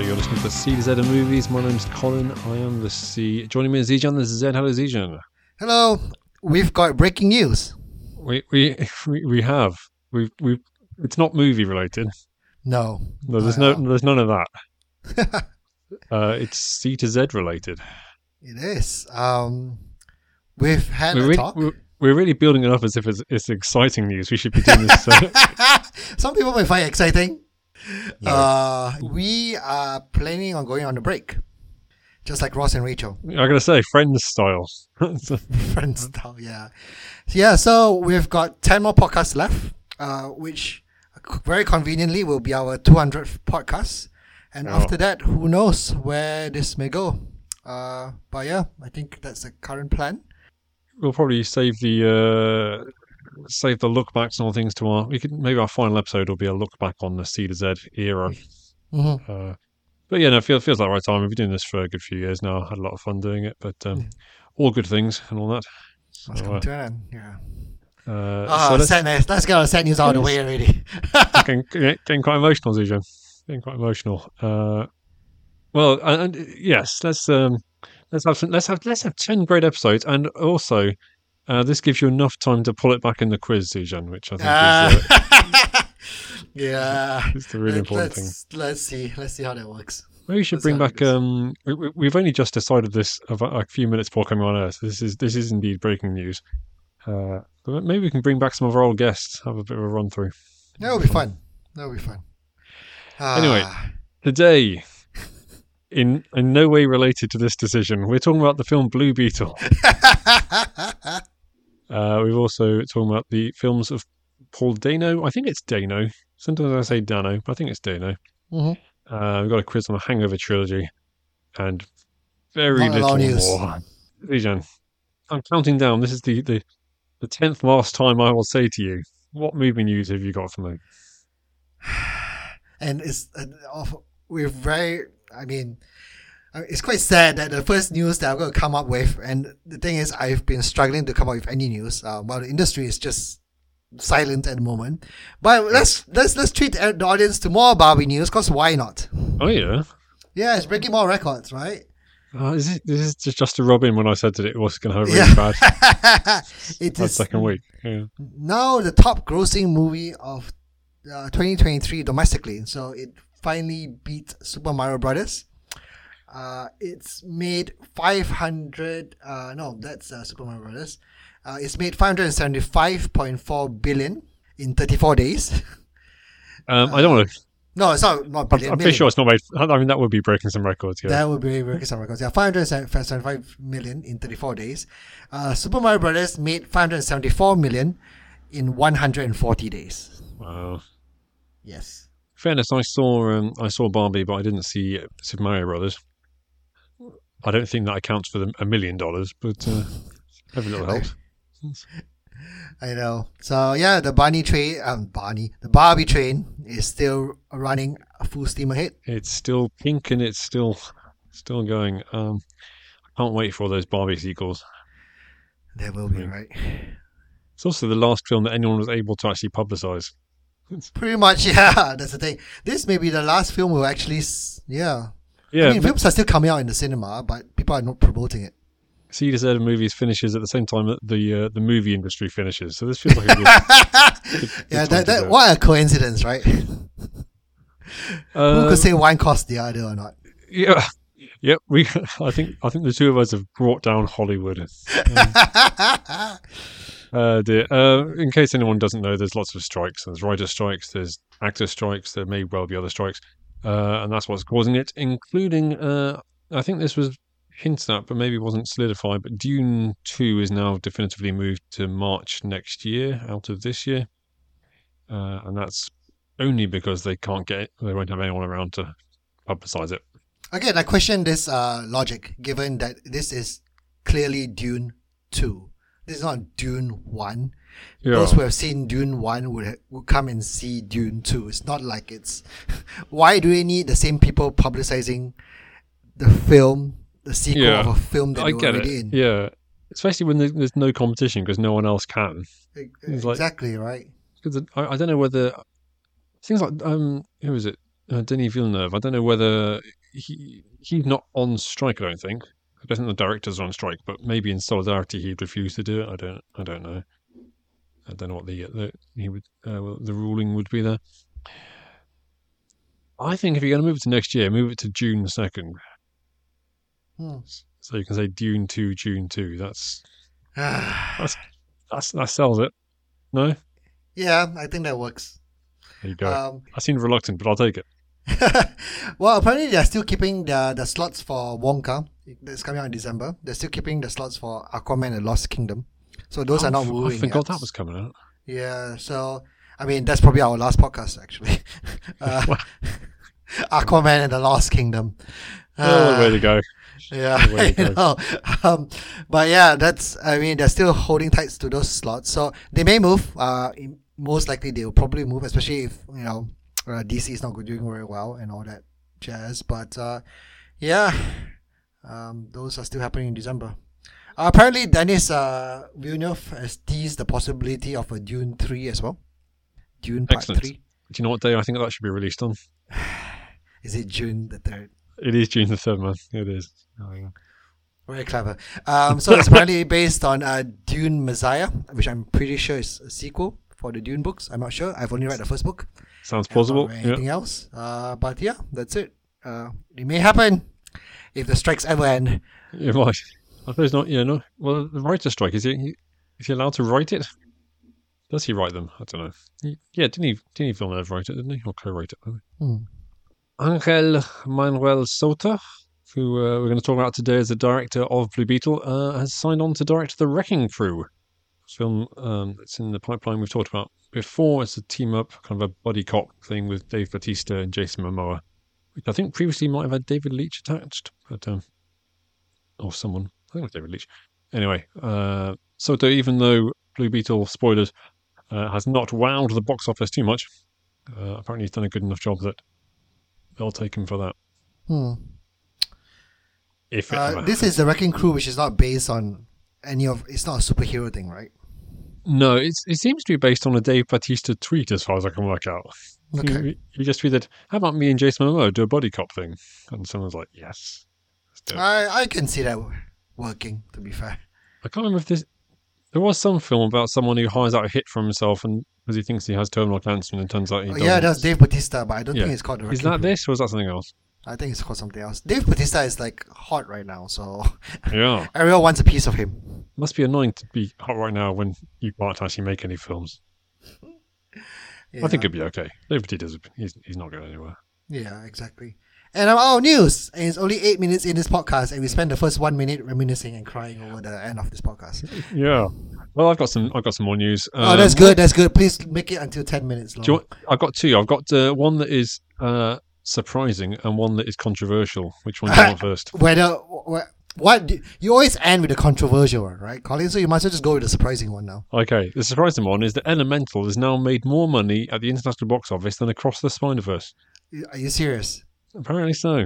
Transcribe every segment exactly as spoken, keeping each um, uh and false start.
you're listening to C to Z of Movies. My name's Colin. I am the C. Joining me is Zijan. This is Z. Hello, Zijan. Hello. We've got breaking news. We we we, we have. We've we. It's not movie related. No. No, there's no. There's none of that. uh, it's C to Z related. It is. Um, we've had we're a really, talk. We're, we're really building it up as if it's, it's exciting news. We should be doing this. Uh, Some people may find it exciting. No. Uh, we are planning on going on a break, just like Ross and Rachel. I'm gonna say Friends style. Friends style, yeah. Yeah, so we've got ten more podcasts left, uh, which very conveniently will be our two hundredth podcast. And oh. after that, who knows where this may go. Uh, but yeah, I think that's the current plan. We'll probably save the uh, save the look backs and all things to our. We could maybe our final episode will be a look back on the C to Z era. Mm-hmm. Uh, but yeah, no, it feels feels like the right time. We've been doing this for a good few years now. Had a lot of fun doing it, but um, all good things and all that. Let's So, come uh, to an end. Yeah. uh, Ah, so let's, sadness. Let's get our sad news out of the way already. getting, getting quite emotional, Zijan. Getting quite emotional. Uh, well, and, and yes, let's um, let's have some, let's have let's have ten great episodes, and also uh, this gives you enough time to pull it back in the quiz, Zijan, which I think is uh, uh, yeah, is the really important let's, thing. Let's see. Let's see how that works. Maybe we should Let's bring see how back. it goes. Um, we, we- we've only just decided this a, a few minutes before coming on air. So this is this is indeed breaking news. Uh, but maybe we can bring back some of our old guests. Have a bit of a run through. That would be fun. That would be fun. Anyway. Ah, Today, in in no way related to this decision, we're talking about the film Blue Beetle. Uh, we've also talking about the films of Paul Dano. I think it's Dano. Sometimes I say Dano, but I think it's Dano. mhm. Uh, we've got a quiz on the Hangover trilogy, and very Not a lot little of news. more. Zijan, I'm counting down. This is the the the tenth last time I will say to you, what movie news have you got for me? And it's uh, of- we're very. I mean, uh, it's quite sad that the first news that I'm going to come up with, and the thing is, I've been struggling to come up with any news. Uh, while the industry is just silent at the moment. But let's let's let's treat the audience to more Barbie news, because why not? Oh yeah. Yeah, it's breaking more records, right? Uh, is it, this is just, just to rub in when I said that it was going to have a really Yeah. bad It that is second week. Yeah. now the top grossing movie of uh, twenty twenty-three domestically. So it finally beat Super Mario Brothers. Uh, it's made five hundred. Uh, no, that's uh, Super Mario Brothers. Uh, it's made five hundred seventy-five point four billion in thirty-four days. Um, I don't want to. No, it's not not I'm, billion. I'm pretty million. sure it's not made. I mean, that would be breaking some records. Yeah. That would be breaking some records. Yeah, five hundred seventy-five million in thirty-four days. Uh, Super Mario Brothers made five hundred seventy-four million in one hundred forty days. Wow. Yes. Fairness, I saw. Um, I saw Barbie, but I didn't see Super Mario Brothers. I don't think that accounts for the, a million dollars, but uh, every little helps. I know. So yeah, the Barney train, um, Barney, the Barbie train is still running full steam ahead. It's still pink and it's still still going. Um, I can't wait for those Barbie sequels. There will be, Yeah. right? It's also the last film that anyone was able to actually publicize. Pretty much, yeah. That's the thing. This may be the last film we'll actually, s- yeah. Yeah, I mean, films are still coming out in the cinema, but people are not promoting it. C to Z of Movies finishes at the same time that the uh, the movie industry finishes. So this feels like a good. good Yeah, time that, to that do it. what a coincidence, right? Who Um, could say one caused the other or not? Yeah, yep. We, I think, I think the two of us have brought down Hollywood. Um, uh, dear. Uh, in case anyone doesn't know, there's lots of strikes. There's writer strikes. There's actor strikes. There may well be other strikes, uh, and that's what's causing it. Including, uh, I think this was hinted at, but maybe wasn't solidified. But Dune Two is now definitively moved to March next year, out of this year, uh, and that's only because they can't get, they won't have anyone around to publicize it. Again, I question this uh, logic, given that this is clearly Dune two. This is not Dune one. Yeah. Those who have seen Dune one would, ha- would come and see Dune two. It's not like it's... Why do we need the same people publicizing the film, the sequel Yeah, of a film that I they're get already it. in? Yeah, especially when there's, there's no competition because no one else can. E- It's like- Exactly, right? Because I, I don't know whether things like um who is it? uh, Denis Villeneuve. I don't know whether he he's not on strike. I don't think. I don't think the directors are on strike, but maybe in solidarity he'd refuse to do it. I don't. I don't know. I don't know what the the he would uh, the ruling would be there. I think if you're going to move it to next year, move it to June the second. Hmm. So you can say Dune two, June two. That's that's that's that sells it. No, Yeah, I think that works. there you go. Um, I seem reluctant, but I'll take it. well, apparently they're still keeping the the slots for Wonka. That's coming out in December. They're still keeping the slots for Aquaman and Lost Kingdom. So those Oh, are not f- moving. I forgot yet. that was coming out. Yeah. So I mean, that's probably our last podcast actually. uh, Aquaman and the Lost Kingdom. Oh, Uh, way to go! Yeah, Way to I go. know. Um, but yeah, that's. I mean, they're still holding tight to those slots, so they may move. Uh, in- most likely they will probably move, especially if you know uh, D C is not doing very well and all that jazz. But uh, yeah, um, those are still happening in December. Uh, apparently, Dennis uh, Villeneuve has teased the possibility of a Dune three as well. Dune Part Excellent. three. Do you know what day I think that should be released on? Is it June the third? It is June the third, man. It is. Oh, yeah. Very clever. Um, so it's apparently based on uh, Dune Messiah, which I'm pretty sure is a sequel for the Dune books. I'm not sure. I've only read the first book. Sounds I haven't plausible. read Yeah. anything else? Uh, but yeah, that's it. Uh, it may happen if the strikes ever end. It might. I suppose not. Yeah, no. Well, the writer strike is he? Is he allowed to write it? Does he write them? I don't know. He- Yeah, didn't he? Didn't he Villeneuve write it? Didn't he? Or co-write it? Maybe. Hmm. Angel Manuel Sota, who uh, we're going to talk about today as the director of Blue Beetle, uh, has signed on to direct The Wrecking Crew, film um, that's in the pipeline we've talked about before. It's a team up, kind of a buddy cop thing with Dave Bautista and Jason Momoa, which I think previously might have had David Leitch attached, but um, or someone. I think it was David Leitch. Anyway, uh, Soto, even though Blue Beetle, spoilers, uh, has not wowed the box office too much, uh, apparently he's done a good enough job that they'll take him for that. Hmm. If it Uh, ever this is the Wrecking Crew, which is not based on any of. It's not a superhero thing, right? No, it's, it seems to be based on a Dave Bautista tweet, as far as I can work out. Okay. He, he just tweeted, "How about me and Jason Momoa do a body cop thing?" And someone's like, "Yes, let's do it." I I can see that working. To be fair. I can't remember if this. There was some film about someone who hires out a hit for himself, and because he thinks he has terminal cancer, and it turns out he Oh, doesn't. yeah, that's Dave Bautista, but I don't Yeah. think it's called the Is Wrecking that Crew. this, or is that something else? I think it's called something else. Dave Bautista is like hot right now, so Yeah, everyone wants a piece of him. must be annoying to be hot right now when you can't actually make any films. Yeah. I think it'd be okay. Dave Bautista's he's he's not going anywhere. Yeah, exactly. And I'm out of news. And it's only eight minutes in this podcast, and we spent the first one minute reminiscing and crying over the end of this podcast. Yeah. Well, I've got some. I've got some more news. oh, that's Um, good. That's good. Please make it until ten minutes long. Do you want, I've got two. I've got uh, one that is uh, surprising and one that is controversial. Which one do you want first? Whether wh- what do- you always end with a controversial one, right, Colin? So you might as well just go with the surprising one now. Okay, the surprising one is that Elemental has now made more money at the international box office than Across the Spider-Verse. Are you serious? Apparently so.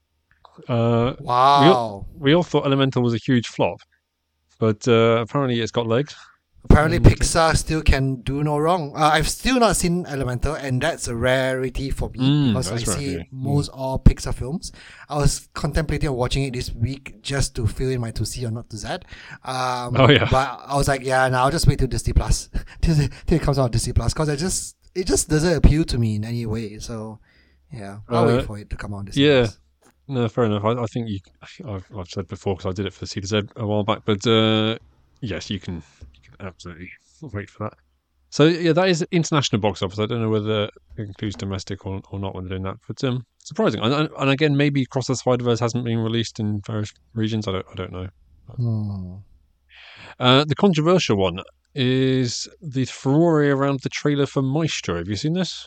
Uh, Wow. we all thought Elemental was a huge flop, but uh, apparently it's got legs. Apparently, Mm. Pixar still can do no wrong. Uh, I've still not seen Elemental, and that's a rarity for me Mm, because I that's rare, see yeah. most all Pixar films. I was contemplating on watching it this week just to fill in my to see or not to Z. Um, Oh, yeah. But I was like, yeah, now I'll just wait till Disney Plus till, it- till it comes out on Disney Plus because it just it just doesn't appeal to me in any way. So yeah, I'll Uh, wait for it to come out on Disney yeah. Plus. No, fair enough. I, I think you. I've, I've said before because I did it for C to Z a while back, but uh, yes, you can, you can absolutely wait for that. So yeah, that is international box office. I don't know whether it includes domestic or, or not when they're doing that, but um, surprising. And, and and again, maybe Across the Spider-Verse hasn't been released in various regions. I don't. I don't know. Hmm. Uh, the controversial one is the furore around the trailer for Maestro. Have you seen this?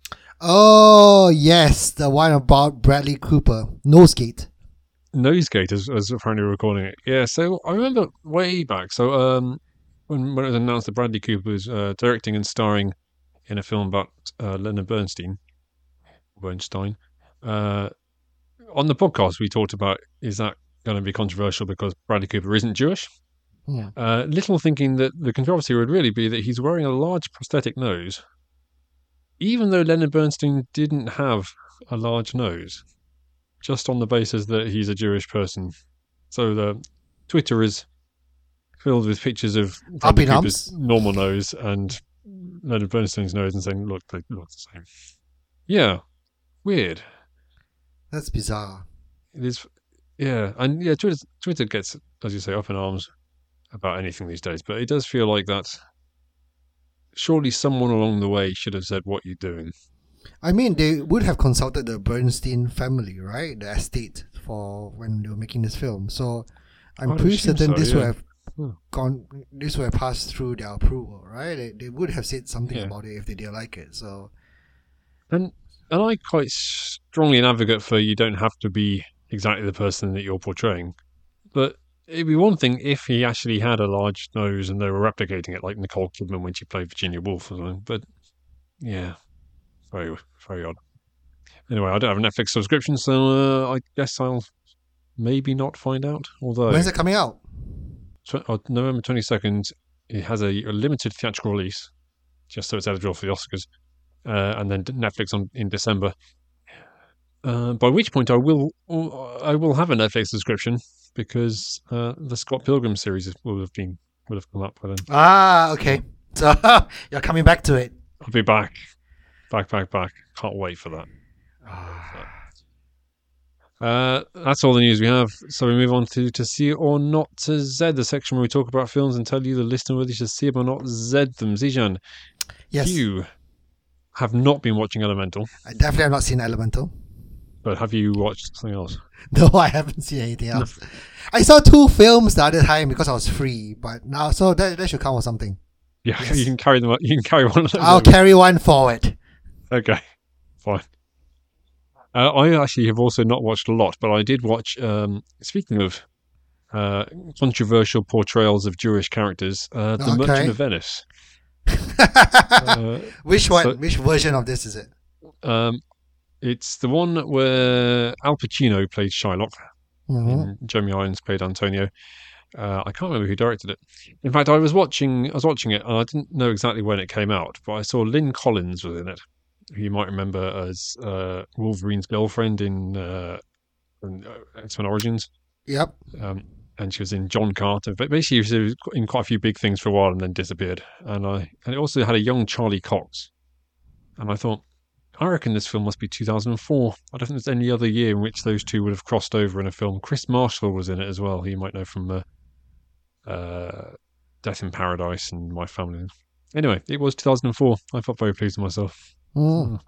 Oh yes, the one about Bradley Cooper, Nosegate. Nosegate is, is apparently recording it. Yeah, so I remember way back. So um, when when it was announced that Bradley Cooper was uh, directing and starring in a film about uh, Leonard Bernstein, Bernstein, uh, on the podcast we talked about, is that going to be controversial because Bradley Cooper isn't Jewish? Yeah. Uh, little thinking that the controversy would really be that he's wearing a large prosthetic nose, even though Leonard Bernstein didn't have a large nose, just on the basis that he's a Jewish person. So the Twitter is filled with pictures of Up Bradley in Cooper's arms. normal nose and Leonard Bernstein's nose and saying, look, they look the same. Yeah, weird. That's bizarre. It is, yeah. And yeah, Twitter, Twitter gets, as you say, up in arms about anything these days, but it does feel like that surely someone along the way should have said, what are you doing? I mean, they would have consulted the Bernstein family, right? The estate for when they were making this film. So I'm I'd pretty assume certain so, this yeah. would have Hmm. gone. This would have passed through their approval, right? They, they would have said something Yeah. about it if they didn't like it. So And and I quite strongly an advocate for you don't have to be exactly the person that you're portraying. But it'd be one thing if he actually had a large nose and they were replicating it, like Nicole Kidman when she played Virginia Woolf or something. But yeah, very very odd. Anyway, I don't have a Netflix subscription, so uh, I guess I'll maybe not find out. Although when's it coming out? tw- uh, November twenty-second, it has a, a limited theatrical release, just so it's eligible for the Oscars, uh, and then Netflix on in December. Uh, by which point I will I will have a Netflix subscription because uh, the Scott Pilgrim series will have been will have come up by then. Ah, okay. So you're coming back to it. I'll be back, back, back, back. Can't wait for that. Uh, that's all the news we have. So we move on to to see or not to Z, the section where we talk about films and tell you the listener whether you should see them or not Z them. Zijan, Yes, you have not been watching Elemental, I definitely have not seen Elemental. but have you watched something else? No, I haven't seen anything else. I saw two films the other time because I was free, but now so that, that should count as something. Yeah, Yes. you can carry them. You can carry one of those. I'll over. carry one forward. Okay, fine. Uh, I actually have also not watched a lot, but I did watch. Um, speaking of uh, controversial portrayals of Jewish characters, uh, The Okay. Merchant of Venice. Uh, Which one? so- Which version of this is it? um, it's the one where Al Pacino played Shylock Mhm. and Jeremy Irons played Antonio. Uh, I can't remember who directed it. In fact, I was watching. I was watching it, and I didn't know exactly when it came out, but I saw Lynn Collins was in it, who you might remember as uh, Wolverine's girlfriend in, uh, in uh, X-Men Origins. Yep. Um, and she was in John Carter. But basically, she was in quite a few big things for a while and then disappeared. And I and it also had a young Charlie Cox. And I thought, I reckon this film must be two thousand four. I don't think there's any other year in which those two would have crossed over in a film. Chris Marshall was in it as well, who you might know from uh, uh, Death in Paradise and My Family. Anyway, it was two thousand four. I felt very pleased with myself. Mm.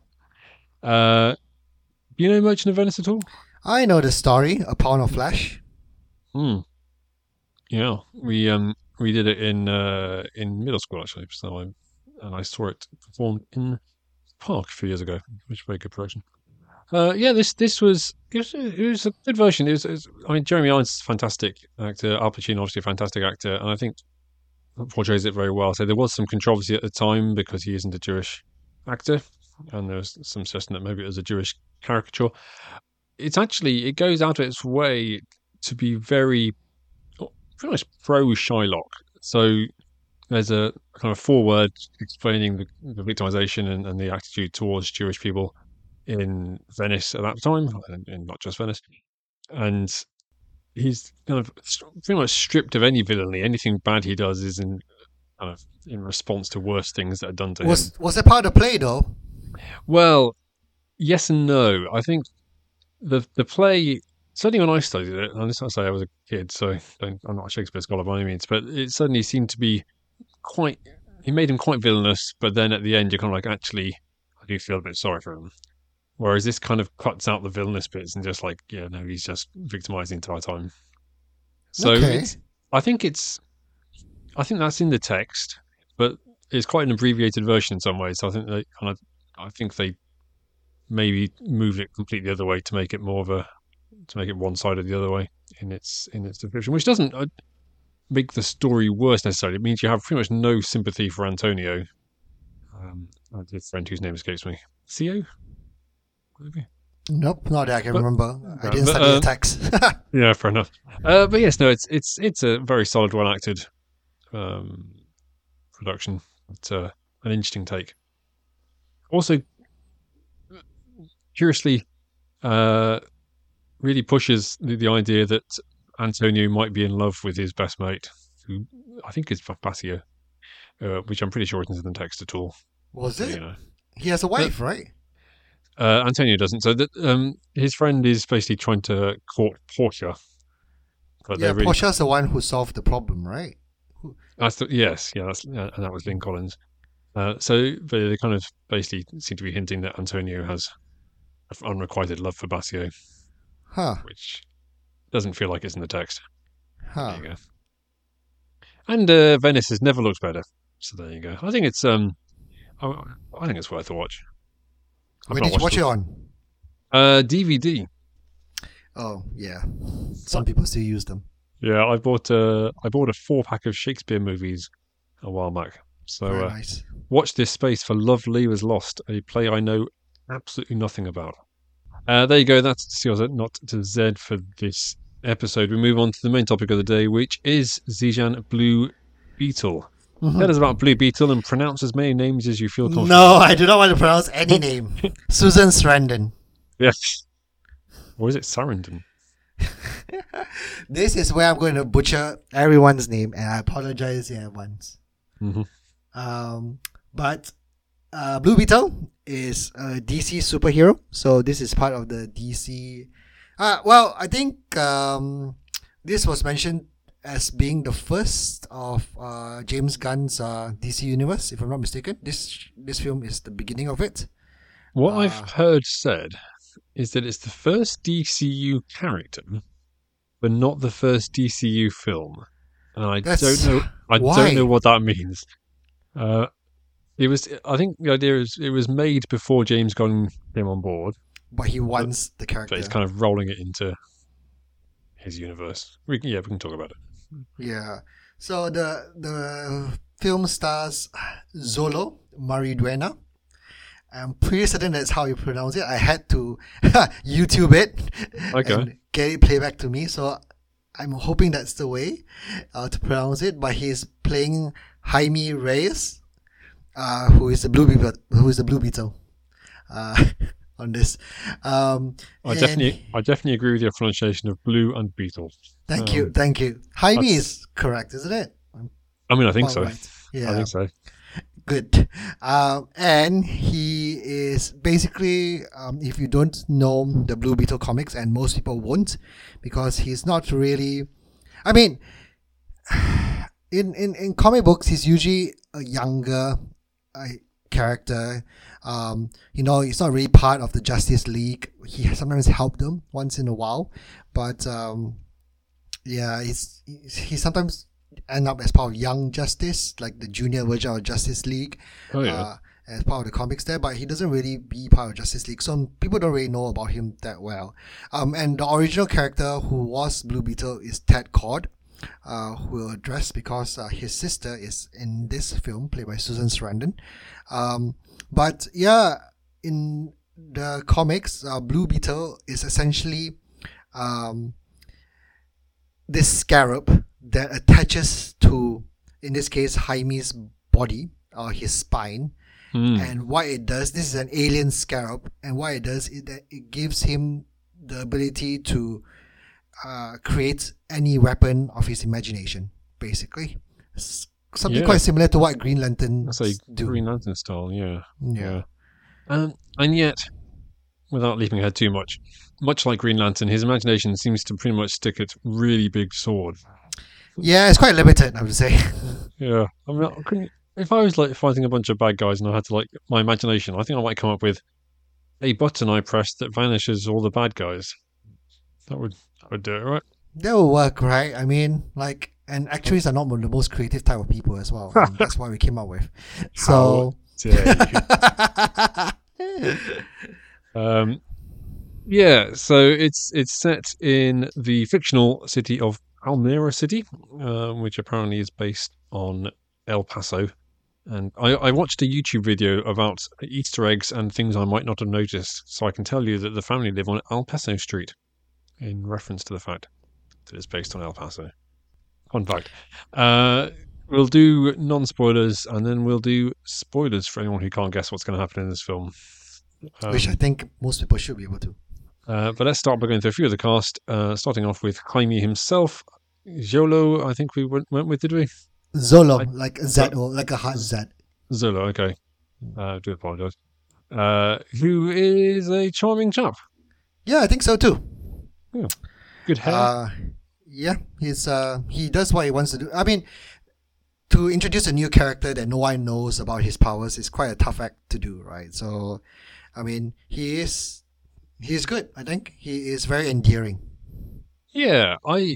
Uh, do you know Merchant of Venice at all? I know the story, A Pound of Flesh. Hmm. Yeah, we um we did it in uh in middle school actually. So I and I saw it performed in the park a few years ago, which was a very good production. Uh, yeah, this this was it, was it was a good version. It was, it was I mean Jeremy Irons is a fantastic actor. Al Pacino obviously a fantastic actor, and I think portrays it very well. So there was some controversy at the time because he isn't a Jewish actor, and there was some suggestion that maybe it was a Jewish caricature. It's actually it goes out of its way to be very pretty much pro Shylock. So there's a kind of foreword explaining the, the victimization and, and the attitude towards Jewish people in Venice at that time, and, and not just Venice. And he's kind of pretty much stripped of any villainy. Anything bad he does is in kind of in response to worse things that are done to him. Was was it part of the play though? Well, yes and no. I think the the play, certainly when I studied it, and this I say I was a kid, so don't, I'm not a Shakespeare scholar by any means, but it suddenly seemed to be quite. He made him quite villainous, but then at the end you're kind of like, actually, I do feel a bit sorry for him. Whereas this kind of cuts out the villainous bits and just like, yeah, no, he's just victimized the entire time. So Okay. it's, I think it's, I think that's in the text, but it's quite an abbreviated version in some ways. So I think they kind of, I think they maybe moved it completely the other way to make it more of a, to make it one sided the other way in its in its description, which doesn't uh, make the story worse necessarily. It means you have pretty much no sympathy for Antonio. Um, I have a friend whose name escapes me. Theo? Maybe. Nope, not that I can But- remember. I Right, didn't but, study uh, the text. Yeah, fair enough. Uh, but yes, no, it's it's it's a very solid, well acted um, production. It's uh, an interesting take. Also, curiously uh, really pushes the, the idea that Antonio might be in love with his best mate, who I think is Basio, uh, which I'm pretty sure isn't in the text at all. Was So, it? you know. He has a wife, right? Uh, Antonio doesn't. So that um, his friend is basically trying to court Portia. But Yeah, they're really, Portia's the one who solved the problem, right? Who- that's the, yes, yeah, that's, uh, and that was Lynn Collins. Uh, so they, they kind of basically seem to be hinting that Antonio has an unrequited love for Basio, Huh. which doesn't feel like it's in the text. Huh. There you go. And uh, Venice has never looked better. So there you go. I think it's um, I, I think it's worth a watch. I've Where not did you watch watched it on? Uh, D V D. Oh, yeah. Some people still use them. Yeah, I bought uh, I bought a four pack of Shakespeare movies a while back. So Very uh, nice. watch this space for Love Lee Was Lost, a play I know absolutely nothing about. Uh, there you go. That's C Z, not to Z for this episode. We move on to the main topic of the day, which is Zijan Blue Beetle. Mhm. Tell us about Blue Beetle and pronounce as many names as you feel comfortable. No, I do not want to pronounce any name. Susan Sarandon. Yes. Or is it Sarandon? This is where I'm going to butcher everyone's name, and I apologize in advance. Mm-hmm. Um, but uh, Blue Beetle is a D C superhero, so this is part of the D C. Uh, well, I think um, this was mentioned as being the first of uh, James Gunn's uh, D C universe, if I'm not mistaken. This this film is the beginning of it. What Uh, I've heard said is that it's the first D C U character, but not the first D C U film. And I That's- don't know. I why? don't know what that means. Uh, it was. I think the idea is it was made before James Gunn came on board, But he wants the character. but he's kind of rolling it into his universe. We can, yeah, we can talk about it. Yeah. So the the film stars Zolo Mariduena. I'm pretty certain that's how you pronounce it. I had to YouTube it Okay. and get it playback to me. So I'm hoping that's the way uh, to pronounce it. But he's playing Jaime Reyes, uh, who is the blue beetle, who is the blue beetle, uh, on this. Um, I and- definitely, I definitely agree with your pronunciation of blue and beetle. Thank um, you, thank you. Jaime that's- is correct, isn't it? I mean, I think All so. right. Yeah. I think so. Good. Um, and he is basically, um, if you don't know the Blue Beetle comics, and most people won't, because he's not really. I mean, in, in, in comic books, he's usually a younger uh, character. Um, you know, he's not really part of the Justice League. He sometimes helped them once in a while, but um, yeah, he's, he sometimes end up as part of Young Justice, like the junior version of Justice League, Oh yeah. uh, as part of the comics there, but he doesn't really be part of Justice League, so people don't really know about him that well. Um, and the original character who was Blue Beetle is Ted Cord, uh, who we'll address because uh, his sister is in this film, played by Susan Sarandon. Um, but yeah, in the comics, uh, Blue Beetle is essentially um, this scarab that attaches to, in this case, Jaime's body or his spine. Hmm. And what it does, this is an alien scarab, and what it does is that it gives him the ability to uh, create any weapon of his imagination, basically. S- Something Yeah. quite similar to what Green Lantern That's a do. Green Lantern style, yeah. Yeah. Um, and yet, without leaping ahead too much, much like Green Lantern, his imagination seems to pretty much stick at really big sword. Yeah, it's quite limited, I would say. Yeah, I mean, I couldn't, if I was like fighting a bunch of bad guys and I had to like my imagination, I think I might come up with a button I press that vanishes all the bad guys. That would that would do it, right? That will work, right? I mean, like, and actuaries are not the most creative type of people as well. And that's what we came up with. So, Dare you. Um, yeah, so it's it's set in the fictional city of Almira City, uh, which apparently is based on El Paso. And I, I watched a YouTube video about Easter eggs and things I might not have noticed, so I can tell you that the family live on El Paso Street, in reference to the fact that it's based on El Paso. Fun fact. Uh, we'll do non-spoilers, and then we'll do spoilers for anyone who can't guess what's going to happen in this film. Um, which I think most people should be able to. uh, but let's start by going through a few of the cast, uh, starting off with Jaime himself. Jolo, I think we went, went with, did we? Zolo, I, like a Z, or like a hard Z. Zolo, okay. I uh, do apologise. Uh, who is a charming chap. Yeah, I think so too. Yeah. Good hair. Uh, yeah, he's uh, he does what he wants to do. I mean, to introduce a new character that no one knows about his powers is quite a tough act to do, right? So, I mean, he is he's good. I think he is very endearing. Yeah, I,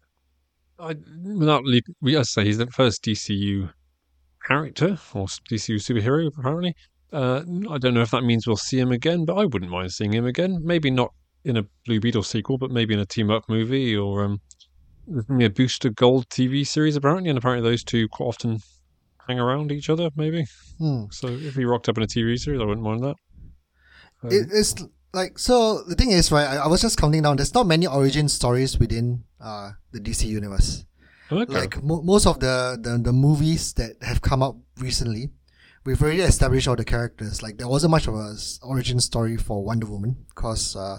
I without leap, we I say he's the first D C U character or D C U superhero. Apparently, uh, I don't know if that means we'll see him again, but I wouldn't mind seeing him again. Maybe not in a Blue Beetle sequel, but maybe in a team up movie or um, there's gonna be a Booster Gold T V series apparently, and apparently those two quite often hang around each other. Maybe. Hmm. So if he rocked up in a T V series, I wouldn't mind that. Um, It, it's like so. The thing is, right? I, I was just counting down. There's not many origin stories within uh, the D C universe. okay. Like mo- most of the, the the movies that have come out recently, we've already established all the characters. Like there wasn't much of a s- origin story for Wonder Woman, cause uh,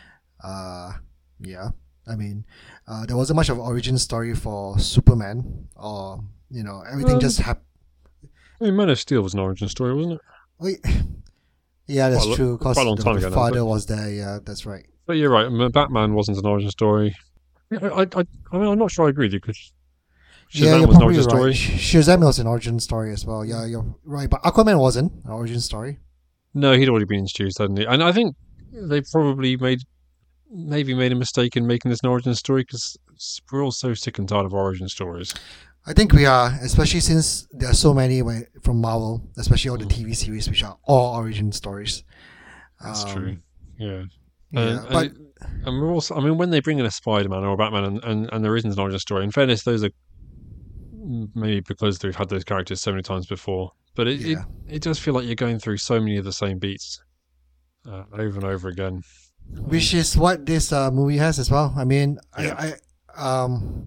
uh, yeah. I mean, uh, there wasn't much of an origin story for Superman, or you know, everything Um, just happened. I mean, Man of Steel was an origin story, wasn't it? Wait. Yeah, that's Quite a lo- true. Cause quite a long the, time the ago now, father but- was there. Yeah, that's right. But you're right. I mean, Batman wasn't an origin story. Yeah, I, I, I mean, I'm not sure I agree with you because yeah, Shazam you're was an probably origin right. story. Sh- Shazam was an origin story as well. Yeah, you're right. But Aquaman wasn't an origin story. No, he'd already been introduced, hadn't he? And I think they probably made, maybe made a mistake in making this an origin story because we're all so sick and tired of origin stories. I think we are, especially since there are so many way- from Marvel, especially all the T V series, which are all origin stories. That's Um, true. Yeah. Yeah, And, but and, and we're also, I mean, when they bring in a Spider-Man or a Batman and, and, and there isn't an origin story, in fairness, those are maybe because they've had those characters so many times before. But it, Yeah. it, it does feel like you're going through so many of the same beats uh, over and over again. which is what this uh, movie has as well. I mean, Yeah. I, I um,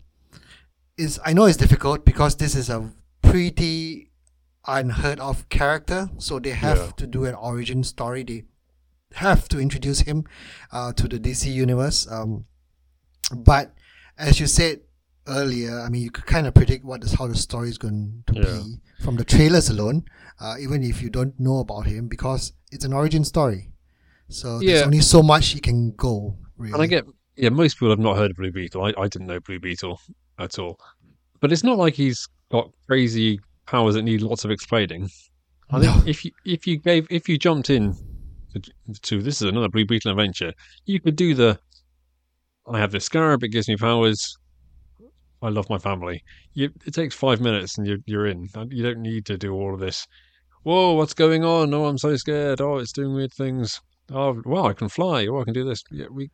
is I know it's difficult because this is a pretty unheard of character, so they have Yeah. to do an origin story. They have to introduce him uh, to the D C universe. Um, but as you said earlier, I mean, you could kind of predict what is how the story is going to Yeah. be from the trailers alone, uh, even if you don't know about him, because it's an origin story. So there's Yeah. only so much he can go. Really. And I get, yeah, most people have not heard of Blue Beetle. I, I didn't know Blue Beetle at all. But it's not like he's got crazy powers that need lots of explaining. I think No. if you if you gave if you jumped in to, to this is another Blue Beetle adventure, you could do the I have this scarab, it gives me powers. I love my family. You, it takes five minutes and you're you're in. You don't need to do all of this. Whoa, what's going on? Oh, I'm so scared. Oh, it's doing weird things. Oh, well, I can fly. Oh, I can do this. Yeah, we.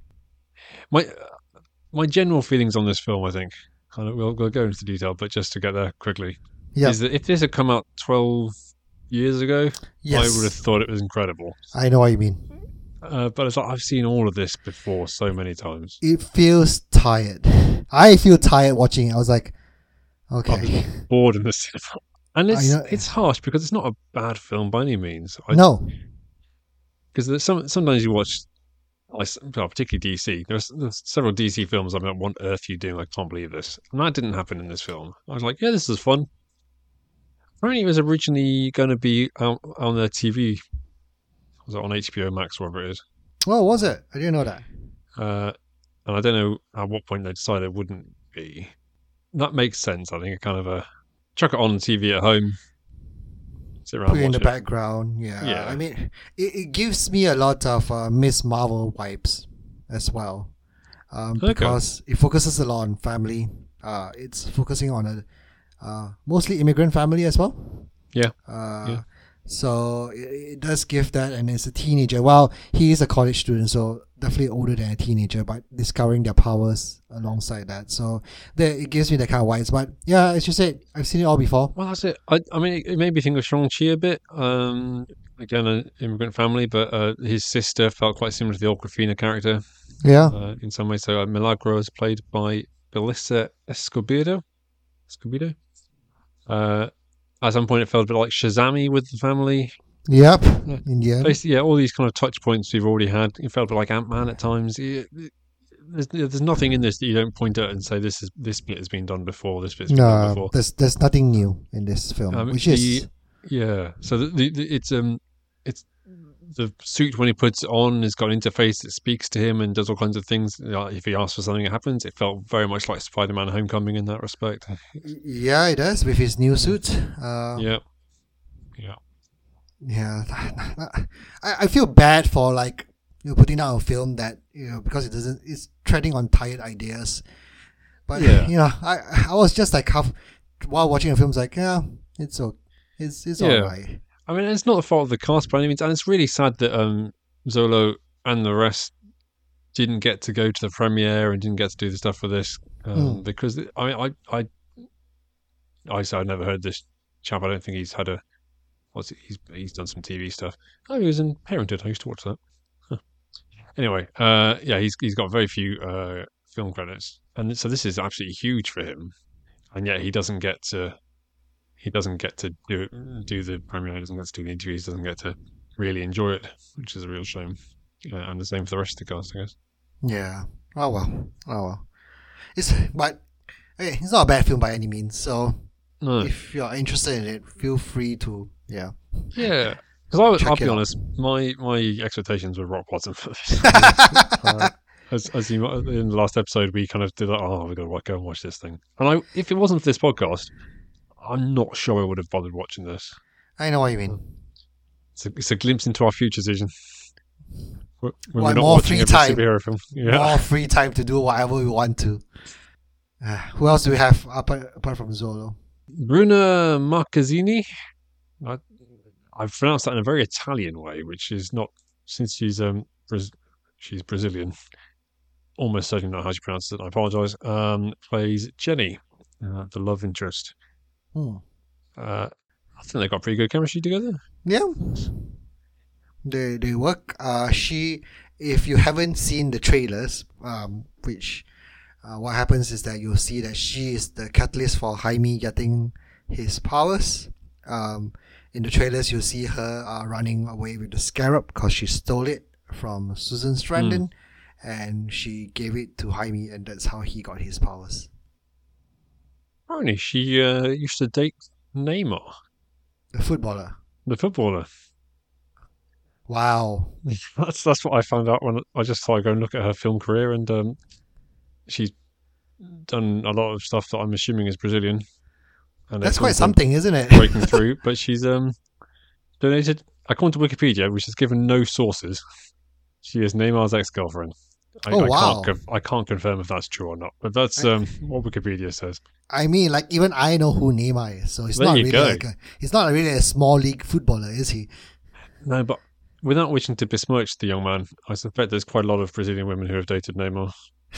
My my general feelings on this film, I think, kind of, we'll we'll go into detail, but just to get there quickly, Yeah. is that if this had come out twelve years ago, Yes. I would have thought it was incredible. I know what you mean. Uh, but it's like I've seen all of this before so many times. It feels tired. I feel tired watching it. I was like, okay. Bored in the cinema, and it's know- it's harsh because it's not a bad film by any means. I, No. because there's some sometimes you watch, I s- well, particularly D C. There's, there's several D C films I'm like, what on earth are you doing? I can't believe this. And that didn't happen in this film. I was like, yeah, this is fun. Apparently, it was originally going to be out on their T V. Was it on H B O Max, wherever it is? Well, was it? I didn't know that. Uh, and I don't know at what point they decided it wouldn't be. That makes sense. I think a kind of a chuck it on T V at home, sit around, Put it in watch the it. background. Yeah. Yeah. I mean, it, it gives me a lot of uh, Miss Marvel vibes as well. Um, Okay. because it focuses a lot on family. Uh, it's focusing on a uh, mostly immigrant family as well. Yeah. Uh, Yeah. So it, it does give that, and it's a teenager. Well, he is a college student, so definitely older than a teenager, but discovering their powers alongside that. So there, it gives me that kind of vibes. But yeah, as you said, I've seen it all before. Well, that's it. I, I mean, it, it made me think of Shang-Chi a bit. Um, again, an immigrant family, but uh, his sister felt quite similar to the Awkwafina character Yeah. uh, in some ways. So uh, Milagro is played by Belissa Escobedo. Escobedo. Uh, at some point, it felt a bit like Shazami with the family. Yep. Yeah. In the end. Basically, yeah, all these kind of touch points we've already had. It felt a bit like Ant-Man at times. It- it- there's, there's nothing in this that you don't point at and say this is this bit has been done before. This bit's been done No, before. there's there's nothing new in this film, Um, which the- is Yeah, so the, the, the, it's um, it's the suit when he puts it on has got an interface that speaks to him and does all kinds of things. You know, if he asks for something, it happens. It felt very much like Spider-Man: Homecoming in that respect. yeah, it does with his new suit. Uh, Yeah, yeah, yeah. I, I feel bad for like you know putting out a film that you know because it doesn't it's treading on tired ideas. But Yeah. you know, I I was just like half while watching the film, it's like yeah, it's okay, it's it's Yeah. alright. I mean, it's not the fault of the cast by any means, and it's really sad that um, Zolo and the rest didn't get to go to the premiere and didn't get to do the stuff for this um, Mm. because I mean, I, I, I say I've never heard this chap. I don't think he's had a. What's it, he's he's done some T V stuff. Oh, he was in Parenthood. I used to watch that. Huh. Anyway, uh, yeah, he's he's got very few uh, film credits, and so this is absolutely huge for him, and yet he doesn't get to. He doesn't get to do do the premiere. He doesn't get to do the interviews. Doesn't get to really enjoy it, which is a real shame. Uh, and the same for the rest of the cast, I guess. Yeah. Oh well. Oh well. It's but okay, it's not a bad film by any means. So No, if you're interested in it, feel free to yeah. yeah, because I was, Check I'll it be out. honest, my my expectations were rock bottom for this. uh, as as you in the last episode, we kind of did like, oh, we got to go and watch this thing. And I, if it wasn't for this podcast, I'm not sure I would have bothered watching this. I know what you mean. It's a, it's a glimpse into our future, Zijan. When we're Want not more watching free every time. superhero film. Yeah. More free time to do whatever we want to. Uh, who else do we have apart, apart from Zolo? Bruna Marquezine. I, I've pronounced that in a very Italian way, which is not since she's um Braz- she's Brazilian. Almost certainly not how she pronounces it. I apologise. Um, plays Jenny, uh, the love interest. Hmm. Uh, I think they got pretty good chemistry together. Yeah. They they work. Uh, she, if you haven't seen the trailers, um, which, uh, what happens is that you'll see that she is the catalyst for Jaime getting his powers. Um, in the trailers, you'll see her uh, running away with the scarab because she stole it from Susan Sarandon, and she gave it to Jaime, and that's how he got his powers. Apparently, she uh, used to date Neymar, The footballer. the footballer. Wow. That's that's what I found out when I just thought I'd go and look at her film career, and um, she's done a lot of stuff that I'm assuming is Brazilian. And That's at quite some point something, isn't it? breaking through. But she's um donated, according to Wikipedia, which has given no sources. She is Neymar's ex-girlfriend. I, Oh, I wow. Can't conf- I can't confirm if that's true or not, but that's I- um, what Wikipedia says. I mean, like even I know who Neymar is, so it's There not you really go. like a, he's not really a small league footballer, is he? No, but without wishing to besmirch the young man, I suspect there's quite a lot of Brazilian women who have dated Neymar.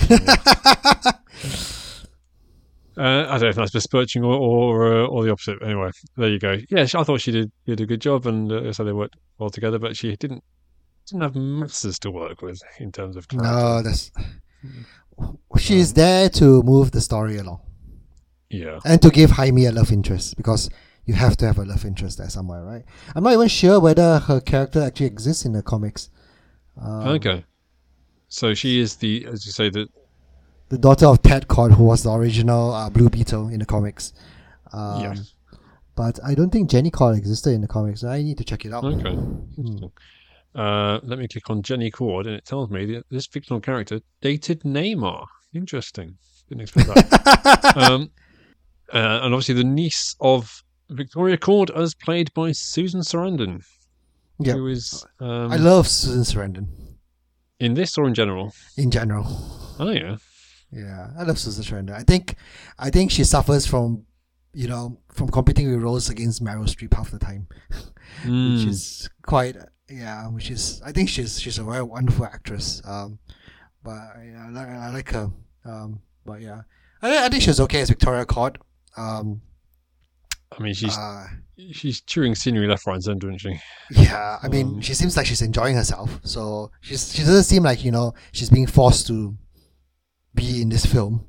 Uh, I don't know if that's besmirching or or, uh, or the opposite. Anyway, there you go. Yeah, she- I thought she did did a good job, and uh, so they worked well together. But she didn't didn't have masses to work with in terms of character. No, that's she's there to move the story along Yeah, and to give Jaime a love interest because you have to have a love interest there somewhere, right? I'm not even sure whether her character actually exists in the comics. Um, okay. So she is the, as you say, the The daughter of Ted Kord, who was the original uh, Blue Beetle in the comics. Um, yes. But I don't think Jenny Kord existed in the comics. I need to check it out. Okay. Hmm. Interesting. Uh, let me click on Jenny Cord, and it tells me that this fictional character dated Neymar. Interesting. Didn't expect that. um, uh, and obviously the niece of Victoria Cord, as played by Susan Sarandon, Yep. who is um, I love Susan Sarandon in this or in general. in general. Oh yeah. Yeah, I love Susan Sarandon. I think, I think she suffers from, you know, from competing with roles against Meryl Streep half the time, which Mm. is quite, yeah, which is, I think she's she's a very wonderful actress. Um, but yeah, I like I like her. Um, but yeah, I I think she's okay as Victoria Cord. Um, I mean, she's uh, she's chewing scenery left, right, and centre, isn't she? yeah, I mean, Um, she seems like she's enjoying herself. So she's she doesn't seem like you know she's being forced to be in this film.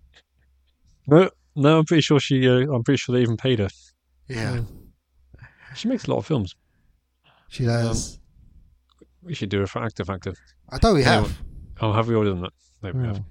No, no, I'm pretty sure she. Uh, I'm pretty sure they even paid her. Yeah. She makes a lot of films. She does. Um, we should do a for active active. I thought we have. Anyway. Oh, have we already done that? No, we Hmm. have.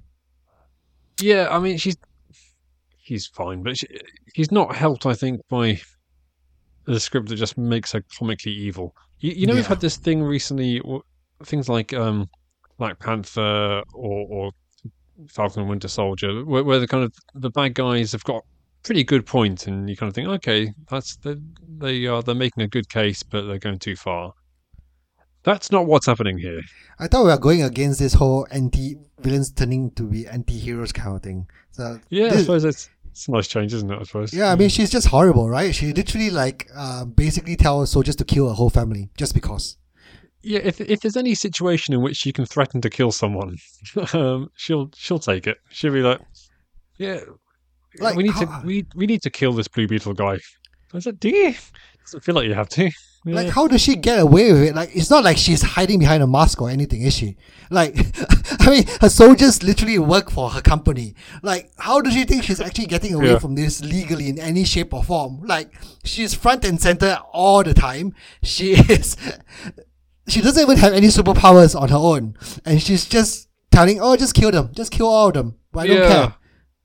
Yeah, I mean, she's she's fine, but she, she's not helped, I think, by the script that just makes her comically evil. You, you know, we've Yeah. had this thing recently, w- things like um, Black Panther or, or Falcon and Winter Soldier, where, where the kind of the bad guys have got pretty good point, and you kind of think, okay, that's the, they are they're making a good case, but they're going too far. That's not what's happening here. I thought we were going against this whole anti-villains turning to be anti-heroes kind of thing. So Yeah, I this- suppose it's, it's a nice change, isn't it? I suppose. yeah, I mean, she's just horrible, right? She literally like uh, basically tells soldiers to kill a whole family just because. Yeah, if if there's any situation in which she can threaten to kill someone, um, she'll she'll take it. She'll be like, "Yeah, Like, we need how- to we we need to kill this Blue Beetle guy." I said, "Do you?" Doesn't feel like you have to. Yeah. Like, how does she get away with it? Like, it's not like she's hiding behind a mask or anything, is she? Like, I mean, her soldiers literally work for her company. Like, how does she think she's actually getting away Yeah. from this legally in any shape or form? Like, she's front and center all the time. She is. She doesn't even have any superpowers on her own, and she's just telling, "Oh, just kill them, just kill all of them." But I don't care.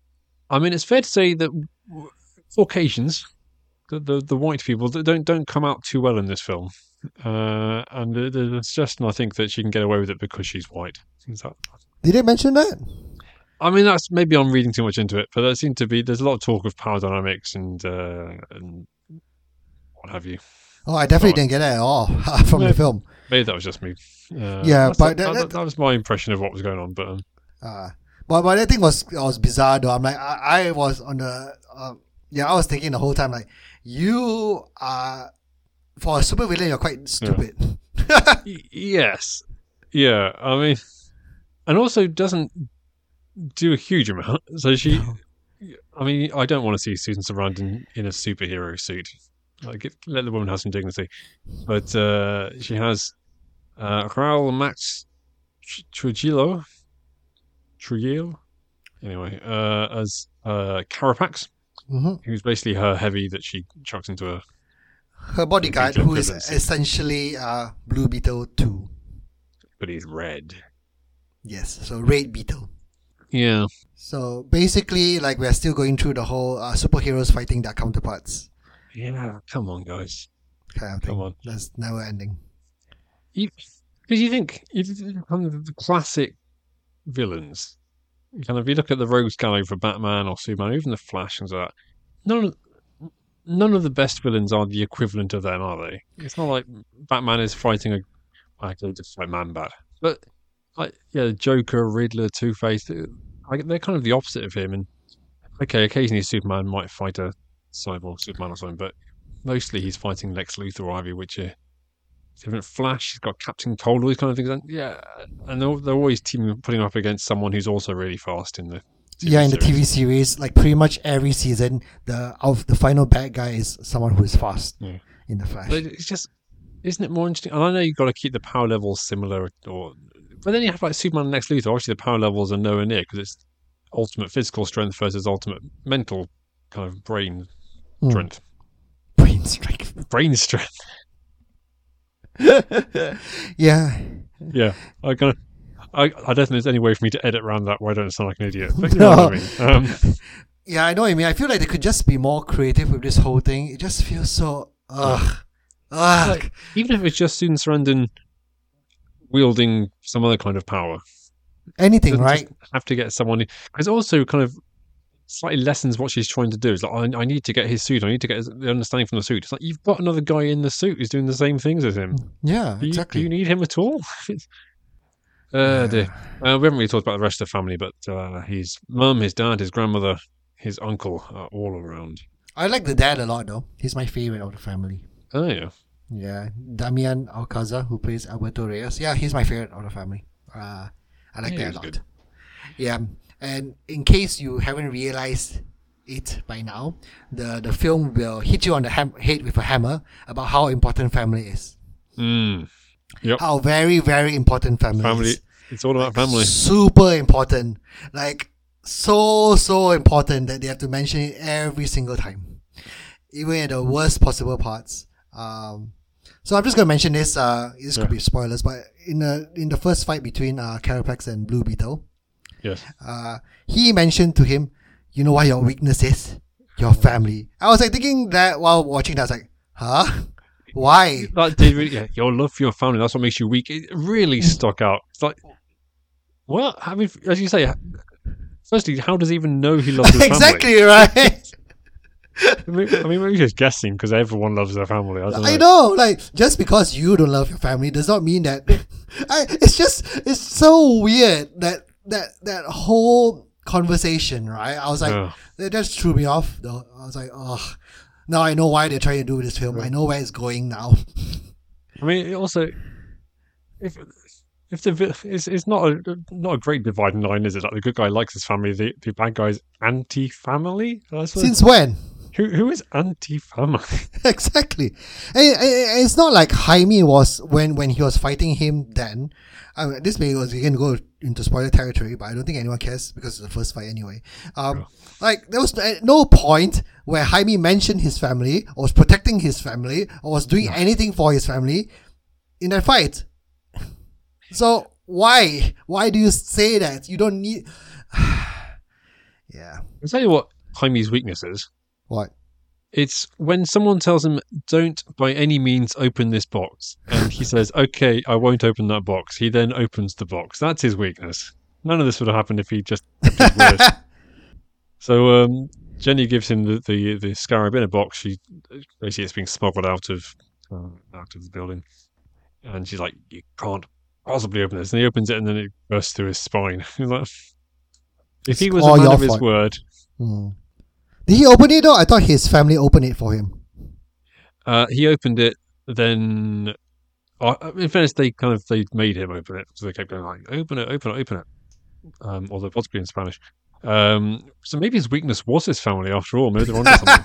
I mean, it's fair to say that w- Caucasians, the, the the white people, they don't don't come out too well in this film, uh, and the, the suggestion I think that she can get away with it because she's white. Is that- Did they mention that? I mean, that's maybe I'm reading too much into it, but there seemed to be there's a lot of talk of power dynamics and uh, and what have you. Oh, I definitely Oh. didn't get that at all from Yeah. the film. Maybe that was just me. Uh, Yeah, that's- but that, that- that, that was my impression of what was going on. But um, Uh, but but that thing was was bizarre though. I'm like I, I was on the uh, yeah I was thinking the whole time like you are for a super villain you're quite stupid. y- yes, yeah. I mean, and also doesn't do a huge amount. So she, I mean, I don't want to see Susan Sarandon in a superhero suit. Like, get, let the woman have some dignity. But uh, she has uh, Raul Max Tr- Trujillo, Trujillo, anyway, uh, as uh, Carapax, hmm who's basically her heavy that she chucks into a. Her bodyguard, Blue who is Beetle. essentially uh, Blue Beetle two. But he's red. Yes, so Red Beetle. Yeah. So basically, like we're still going through the whole uh, superheroes fighting their counterparts Yeah. Come on, guys. kind of thing. Come on. That's never ending. Because you think you kind of the classic villains, kind of you look at the rogues gallery for Batman or Superman, even the Flash and so that. None of none of the best villains are the equivalent of them, are they? It's not like Batman is fighting a. I could just fight Man-Bat, but like yeah, Joker, Riddler, Two Face, they're kind of the opposite of him. And okay, occasionally Superman might fight a cyborg Superman or something, but mostly he's fighting Lex Luthor or Ivy Witcher. Different Flash, he's got Captain Cold, all these kind of things. And yeah, and they're, they're always teaming, putting up against someone who's also really fast in the T V Yeah, in the T V series. series, like pretty much every season, the of the final bad guy is someone who is fast Yeah. in the Flash. But it's just, isn't it more interesting? And I know you've got to keep the power levels similar, or but then you have like Superman and Lex Luthor. Obviously, the power levels are nowhere near because it's ultimate physical strength versus ultimate mental kind of brain Hmm. strength. Brain strength. Brain strength. Yeah. Yeah, I kind of. I, I don't think there's any way for me to edit around that where I don't sound like an idiot. But you know what I mean. Um, Yeah, I know what you mean. I feel like they could just be more creative with this whole thing. It just feels so ugh. Ugh. like, even if it's just Susan Sarandon wielding some other kind of power, Anything, doesn't right? just have to get someone because also kind of slightly lessens what she's trying to do. It's like I, I need to get his suit. I need to get his, the understanding from the suit. It's like you've got another guy in the suit who's doing the same things as him. Yeah, Do you, exactly. do you need him at all? uh, dear. Uh, we haven't really talked about the rest of the family, but uh, his mum, his dad, his grandmother, his uncle are all around. I like the dad a lot though. He's my favorite of the family. Oh yeah. Yeah, Damian Alcázar, who plays Alberto Reyes. Yeah, he's my favorite of the family. Uh, I like Yeah, that he's a lot. good. Yeah, and in case you haven't realized it by now, the the film will hit you on the ham- head with a hammer about how important family is. Mm. Yep. How very very important family, Family. is. It's all about family. Super important. Like so so important that they have to mention it every single time, even at the worst possible parts. Um, so I'm just gonna mention this. Uh, this Yeah. could be spoilers, but in the in the first fight between uh, Carapax and Blue Beetle, Yes. uh, he mentioned to him, "You know what your weakness is? Your family." I was like thinking that while watching that. I was like, "Huh? Why?" That did really, yeah, your love for your family, that's what makes you weak. It really stuck out. It's like, well, I mean, as you say, firstly, how does he even know he loves his family? Exactly right. I mean, I mean, maybe he's just guessing because everyone loves their family. I don't know. I know, like just because you don't love your family does not mean that. I, it's just it's so weird that that that whole conversation, right? I was like, Yeah. that just threw me off. Though I was like, oh, now I know why they're trying to do this film. I know where it's going now. I mean, it also, if if the vi- it's, it's not a not a great dividing line, is it? Like the good guy likes his family, the, the bad guy's anti-family. That's what- Since when? who who is anti-family? Exactly. And, and- and it's not like Jaime was when when he was fighting him then. I mean, this may was again go into spoiler territory, but I don't think anyone cares because it's the first fight anyway. Um, Yeah. Like there was no no point where Jaime mentioned his family or was protecting his family or was doing anything for his family in that fight. So why why do you say that? You don't need. Yeah. I'll tell you what Jaime's weakness is. What? It's when someone tells him, "Don't by any means open this box," and he says, "Okay, I won't open that box." He then opens the box. That's his weakness. None of this would have happened if he just kept his word. So um, Jenny gives him the, the, the scarab in a box. She basically it's being smuggled out of uh, out of the building, and she's like, "You can't possibly open this." And he opens it, and then it bursts through his spine. He's like, if It's he was all a man your of his fault. word, Hmm. Did he open it though? I thought his family opened it for him. uh, he opened it. Then, uh, in fairness, they kind of they made him open it, so they kept going like, "Open it, open it, open it." Um, although possibly in Spanish. Um, so maybe his weakness was his family after all. Maybe they're onto something.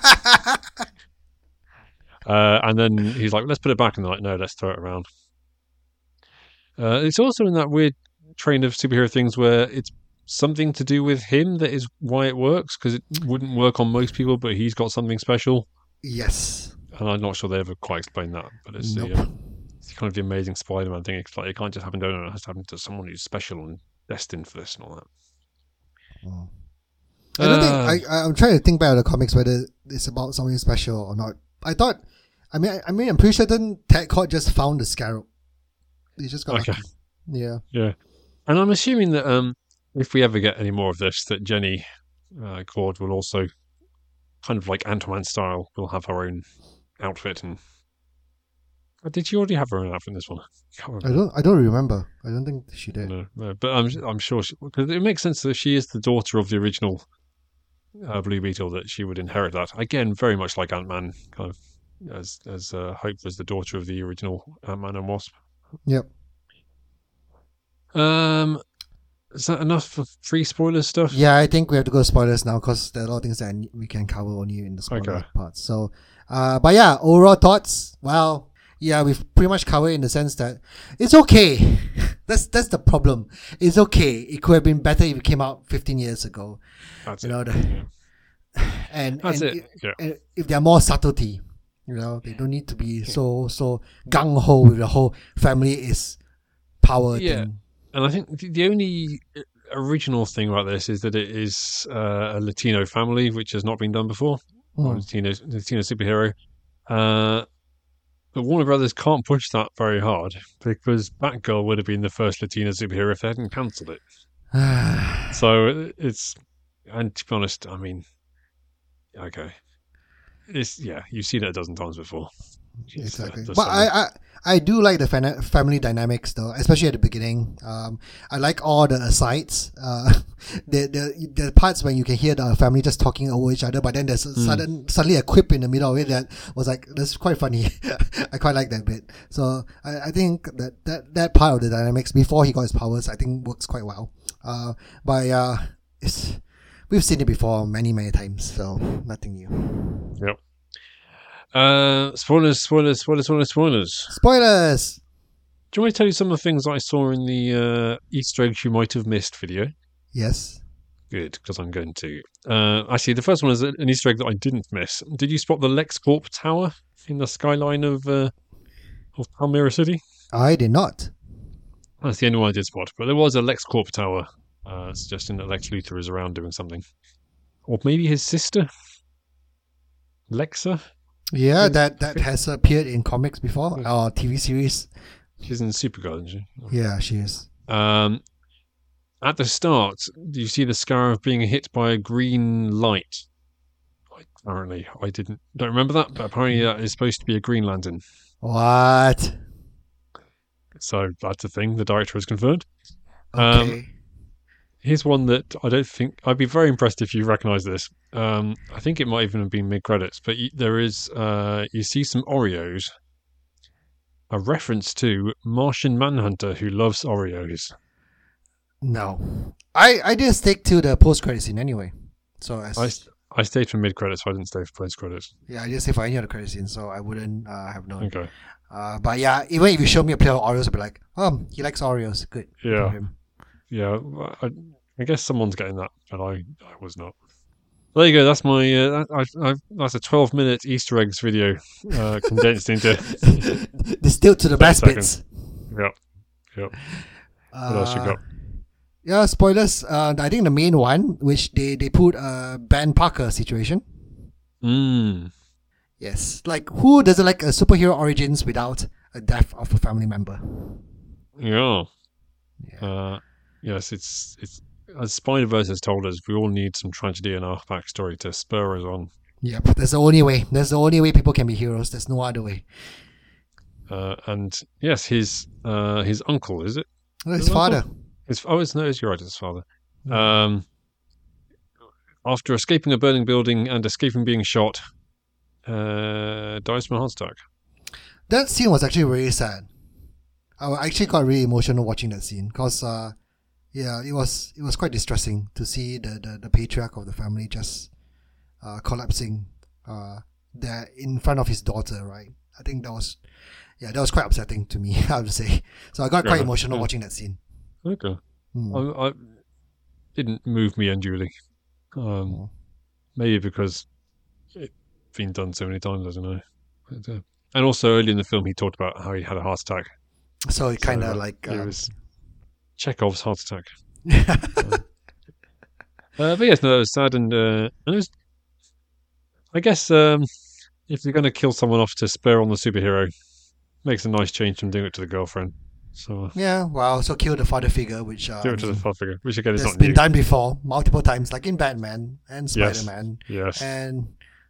Uh, and then he's like, "Let's put it back," and they're like, "No, let's throw it around." Uh, it's also in that weird train of superhero things where it's something to do with him that is why it works, because it wouldn't work on most people, but he's got something special. Yes. And I'm not sure they ever quite explain that, but it's, Nope. the, uh, it's kind of the Amazing Spider-Man thing. It's like it can't just happen to anyone; it has to happen to someone who's special and destined for this and all that. Mm. I don't Uh, think I, I'm trying to think back of the comics whether it's about something special or not. I thought, I mean, I, I mean, I'm pretty certain Ted Kord just found the scarab. He just got Okay. lucky. Yeah. Yeah, and I'm assuming that um, if we ever get any more of this, that Jenny uh, Cord will also, kind of like Ant-Man style, will have her own outfit. And Uh, did she already have her own outfit in this one? Can't I remember. don't. I don't remember. I don't think she did. No, no, but I'm I'm sure because it makes sense that she is the daughter of the original uh, Blue Beetle, that she would inherit that. Again, very much like Ant-Man, kind of as as uh, Hope was the daughter of the original Ant-Man and Wasp. Yep. Um, is that enough for free spoiler stuff? Yeah, I think we have to go spoilers now because there are a lot of things that I ne- we can cover only in the spoiler Okay. parts. So, uh, but yeah, overall thoughts. Well, yeah, we've pretty much covered in the sense that it's okay. that's that's the problem. It's okay. It could have been better if it came out fifteen years ago. That's You it. know, the, and That's and it. Yeah. and if there are more subtlety, you know, they don't need to be so so gung ho with the whole family is power Yeah. thing. And I think the- the only original thing about this is that it is uh, a Latino family, which has not been done before. Or Hmm. Latino, Latino superhero. Uh, but Warner Brothers can't push that very hard because Batgirl would have been the first Latino superhero if they hadn't cancelled it. So it's, and to be honest, I mean, okay, it's yeah, you've seen it a dozen times before. It's, uh, Exactly. the But I, summer. I I do like the fana- family dynamics though, especially at the beginning. Um, I like all the asides. Uh, the the the parts when you can hear the family just talking over each other, but then there's a Mm. sudden suddenly a quip in the middle of it that was like that's quite funny. I quite like that bit. So I, I think that, that that part of the dynamics before he got his powers, I think works quite well. Uh, but uh, it's we've seen it before many many times, so nothing new. Yep. Uh, spoilers, spoilers, spoilers, spoilers, spoilers. Spoilers. Do you want me to tell you some of the things I saw in the uh, Easter eggs you might have missed video? Yes. Good, because I'm going to. Uh, actually, the first one is an Easter egg that I didn't miss. Did you spot the LexCorp tower? in the skyline of uh, of Palmyra City? I did not. That's the only one I did spot. But there was a LexCorp tower uh, suggesting that Lex Luthor is around doing something. Or maybe his sister? Lexa? Yeah, that, that has appeared in comics before, or T V series. She's in Supergirl, isn't she? Yeah, she is. Um, at the start, do you see the Scarab being hit by a green light? Apparently, I didn't don't remember that, but apparently that is supposed to be a Green Lantern. What? So that's a thing the director has confirmed. Okay. Um, here's one that I don't think I'd be very impressed if you recognise this. Um, I think it might even have been mid credits, but you, there is uh, you see some Oreos, a reference to Martian Manhunter who loves Oreos. No, I I didn't stick to the post credit scene anyway. So as, I I stayed for mid credits, so I didn't stay for post credits. yeah, I didn't stay for any of the credit scenes, so I wouldn't uh, have known. Okay. Uh, but yeah, even if you show me a plate of Oreos, I'd be like, um, he likes Oreos. Good. Good Yeah. for him. Yeah, I, I guess someone's getting that, but I, I was not. There you go. That's my. Uh, that, I, I, that's a twelve-minute Easter eggs video uh, condensed into. Distilled to the best seconds. bits. Yep. Yep. Uh, What else you got? Yeah, spoilers. Uh, I think the main one, which they they put a Ben Parker situation. Mm. Yes, like who doesn't like a superhero origins without a death of a family member? Yeah. Yeah. Uh, yes, it's it's as Spider Verse has told us, we all need some tragedy in our backstory to spur us on. Yep, that's the only way. That's the only way people can be heroes. There's no other way. Uh, and yes, his uh, his uncle, is it? His, His father. uncle? His oh, it's no, it's you're right, his father. Um, after escaping a burning building and escaping being shot, uh, dies from a heart attack. That scene was actually very sad. I actually got really emotional watching that scene because, uh, yeah, it was it was quite distressing to see the the, the patriarch of the family just uh, collapsing uh, there in front of his daughter. Right, I think that was yeah that was quite upsetting to me. I would say so. I got quite Yeah, emotional yeah. watching that scene. Okay, Hmm. I, I didn't move me unduly. Um, Oh. maybe because it's been done so many times. I don't know. But, uh, and also early in the film, he talked about how he had a heart attack. So it So, kind of uh, like it um, was Chekhov's heart attack. Uh, but yes, no, it was sad, and uh, and it was. I guess um, if you're going to kill someone off to spur on the superhero, makes a nice change from doing it to the girlfriend. So uh, yeah. Well, also kill the father figure, which uh, do I it to the mean, father figure, which again is that's not been new. done before multiple times, like in Batman and Yes. Spider-Man Yes. and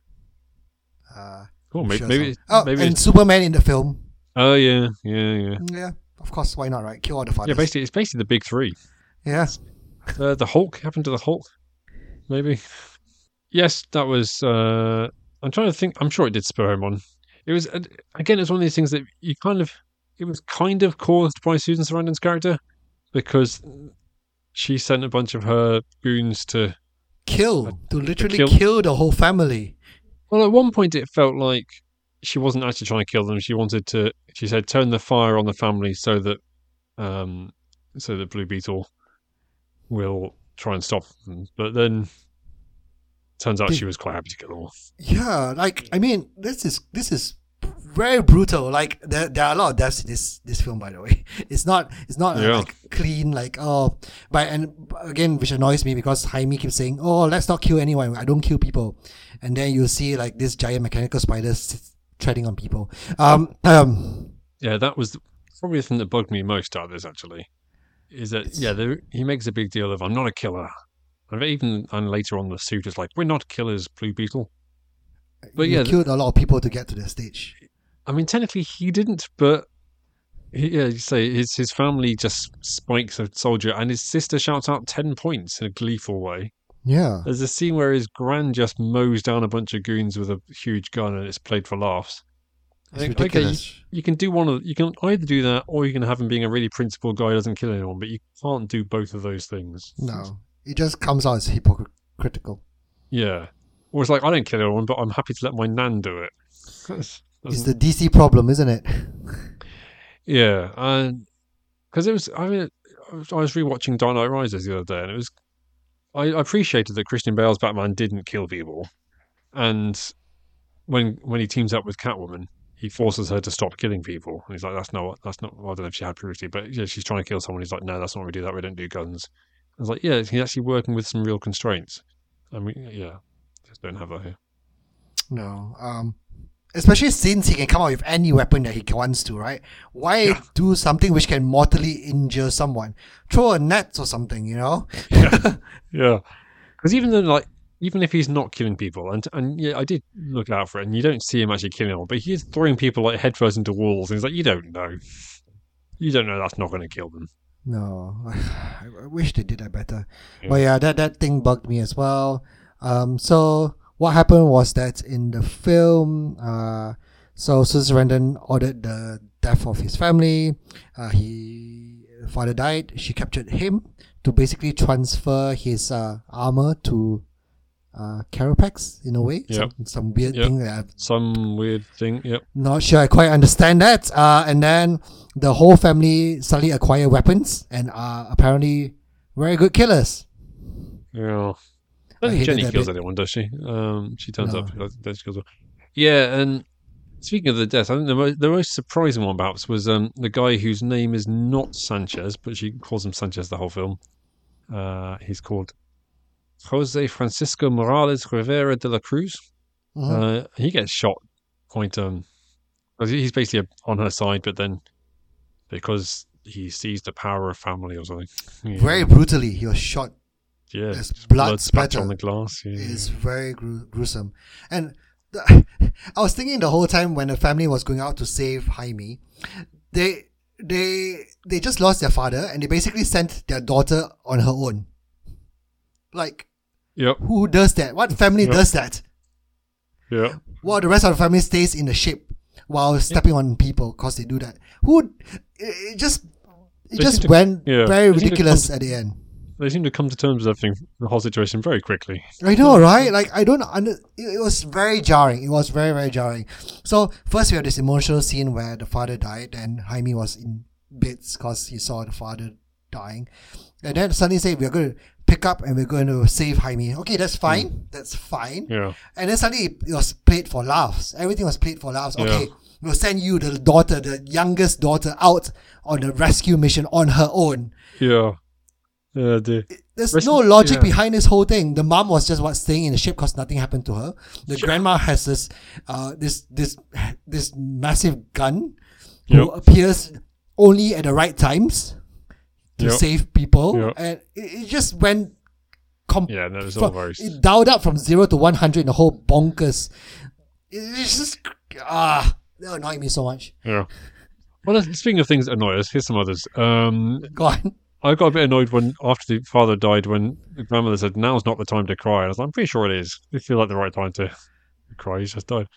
uh, Cool. Maybe. sure Maybe. so. Oh, maybe and it's, Superman in the film. oh yeah. Yeah. Yeah. Yeah, of course. Why not? Right? Kill all the fathers. Yeah. Basically, it's basically the big three. Yeah. Uh, the Hulk happened to the Hulk. Maybe. Yes, that was. Uh, I'm trying to think. I'm sure it did spur him on. It was uh, again. It's one of these things that you kind of. It was kind of caused by Susan Sarandon's character because she sent a bunch of her goons to. Kill to literally kill- kill the whole family. Well, at one point it felt like she wasn't actually trying to kill them. She wanted to. She said, "Turn the fire on the family so that, um, so that Blue Beetle will try and stop them." But then, turns out Did- she was quite happy to kill them all. Yeah, like I mean, this is this is very brutal. Like there, there are a lot of deaths in this this film, by the way. It's not it's not uh, Yeah. like clean like oh, but and again, which annoys me because Jaime keeps saying, "Oh, let's not kill anyone. I don't kill people," and then you see like this giant mechanical spiders treading on people. Um, um, Yeah, that was probably the thing that bugged me most out of this. Actually, is that yeah, there, he makes a big deal of "I'm not a killer," and even and later on the suit is like, "We're not killers, Blue Beetle." But you yeah, killed a lot of people to get to the stage. I mean, technically he didn't, but he, yeah, you say his his family just spikes a soldier, and his sister shouts out ten points in a gleeful way. Yeah, There's a scene where his gran just mows down a bunch of goons with a huge gun, and it's played for laughs. I it's think, okay, you, ridiculous. you can do one of you can either do that, or you can have him being a really principled guy who doesn't kill anyone, but you can't do both of those things. No, it just comes out as hypocritical. Yeah. Or it's like, I don't kill anyone, but I'm happy to let my nan do it. That's- It's the D C problem, isn't it? Yeah, and because it was, I mean, I was, I was rewatching Dark Knight Rises the other day, and it was, I, I appreciated that Christian Bale's Batman didn't kill people, and when when he teams up with Catwoman, he forces her to stop killing people. And he's like, "That's not that's not." Well, I don't know if she had previously, but yeah, she's trying to kill someone. He's like, "No, that's not what we do. That we don't do guns." I was like, "Yeah, he's actually working with some real constraints." I mean, yeah, just don't have that here. No. Um, especially since he can come out with any weapon that he wants to, right? Why Yeah. do something which can mortally injure someone? Throw a net or something, you know? Yeah, yeah. Because even though, like, even if he's not killing people, and and yeah, I did look out for it, and you don't see him actually killing them, but he is throwing people like headfirst into walls, and he's like, you don't know, you don't know that's not going to kill them. No, I, I wish they did that better. Yeah. But yeah, that, that thing bugged me as well. Um, so what happened was that in the film, uh, so Susan Sarandon ordered the death of his family. Uh, he father died. She captured him to basically transfer his uh, armor to uh, Carapax in a way. Yep. Some, some weird Yep. thing that I'm Some weird thing. Yep. not sure I quite understand that. Uh, and then the whole family suddenly acquire weapons and are apparently very good killers. Yeah. I I don't think hated Jenny that kills bit. anyone, does she? Um, she turns No. up. Then she kills her. Yeah, and speaking of the death, I think the most, the most surprising one perhaps was um, the guy whose name is not Sanchez, but she calls him Sanchez the whole film. Uh, he's called Jose Francisco Morales Rivera de la Cruz. Mhm. Uh, he gets shot point um, 'cause he's basically on her side, but then because he sees the power of family or something. Yeah. Very brutally, he was shot. Yeah, There's just blood splatter splatter. on the glass. Yeah, It's very gru- gruesome. And the, I was thinking the whole time when the family was going out to save Jaime, they they they just lost their father and they basically sent their daughter on her own. Like, Yep. who does that? What family Yep. does that? Yeah. While the rest of the family stays in the ship while stepping on people because they do that. Who? It, it just it They just seem to- went yeah, very they seem to ridiculous come- at the end. They seem to come to terms with everything, the whole situation, very quickly. I know, right? Like, I don't under. It, it was very jarring. It was very, very jarring. So, first we have this emotional scene where the father died and Jaime was in bits because he saw the father dying. And then suddenly say, we're going to pick up and we're going to save Jaime. Okay, that's fine. That's fine. Yeah. And then suddenly it was played for laughs. Everything was played for laughs. Okay, Yeah. we'll send you, the daughter, the youngest daughter, out on a rescue mission on her own. Yeah. Yeah, the, There's Rest- no logic yeah. behind this whole thing. The mom was just what staying in the ship because nothing happened to her. The grandma has this, uh, this this this massive gun, who Yep. appears only at the right times to Yep. save people, Yep. and it, it just went. Com- yeah, no, it's all from- very... it dialed up from zero to one hundred in the whole bonkers. It- It's just ah, that annoyed me so much. Yeah. Well, speaking of things that annoy us, here's some others. Um, Go on. I got a bit annoyed when, after the father died, when the grandmother said, now's not the time to cry. I was like, I'm pretty sure it is. It feels like the right time to cry. He's just died.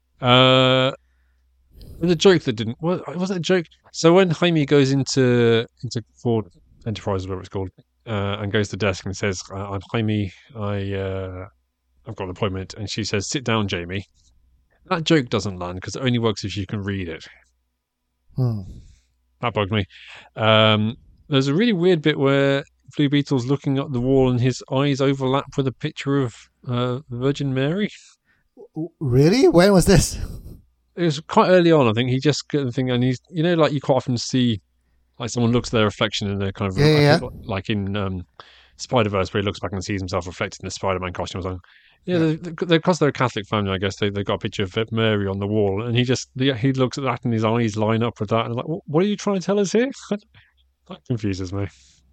Uh, the joke that didn't... What, was that a joke? So when Jaime goes into into Ford Enterprise, whatever it's called, uh, and goes to the desk and says, uh, I'm Jaime, I, uh, I've got an appointment, and she says, sit down, Jamie. That joke doesn't land because it only works if you can read it. Hmm. That bugged me. Um, there's a really weird bit where Blue Beetle's looking at the wall and his eyes overlap with a picture of uh, Virgin Mary. Really? When was this? It was quite early on, I think. He just got the thing, and he's, you know, like you quite often see, like someone looks at their reflection in their kind of, Yeah, yeah, I think, like in um, Spider Verse, where he looks back and sees himself reflected in the Spider Man costume or something. Yeah, Yeah. they- they- because they're a Catholic family, I guess they they got a picture of Mary on the wall, and he just he he looks at that and his eyes line up with that, and like, what, what are you trying to tell us here? That confuses me.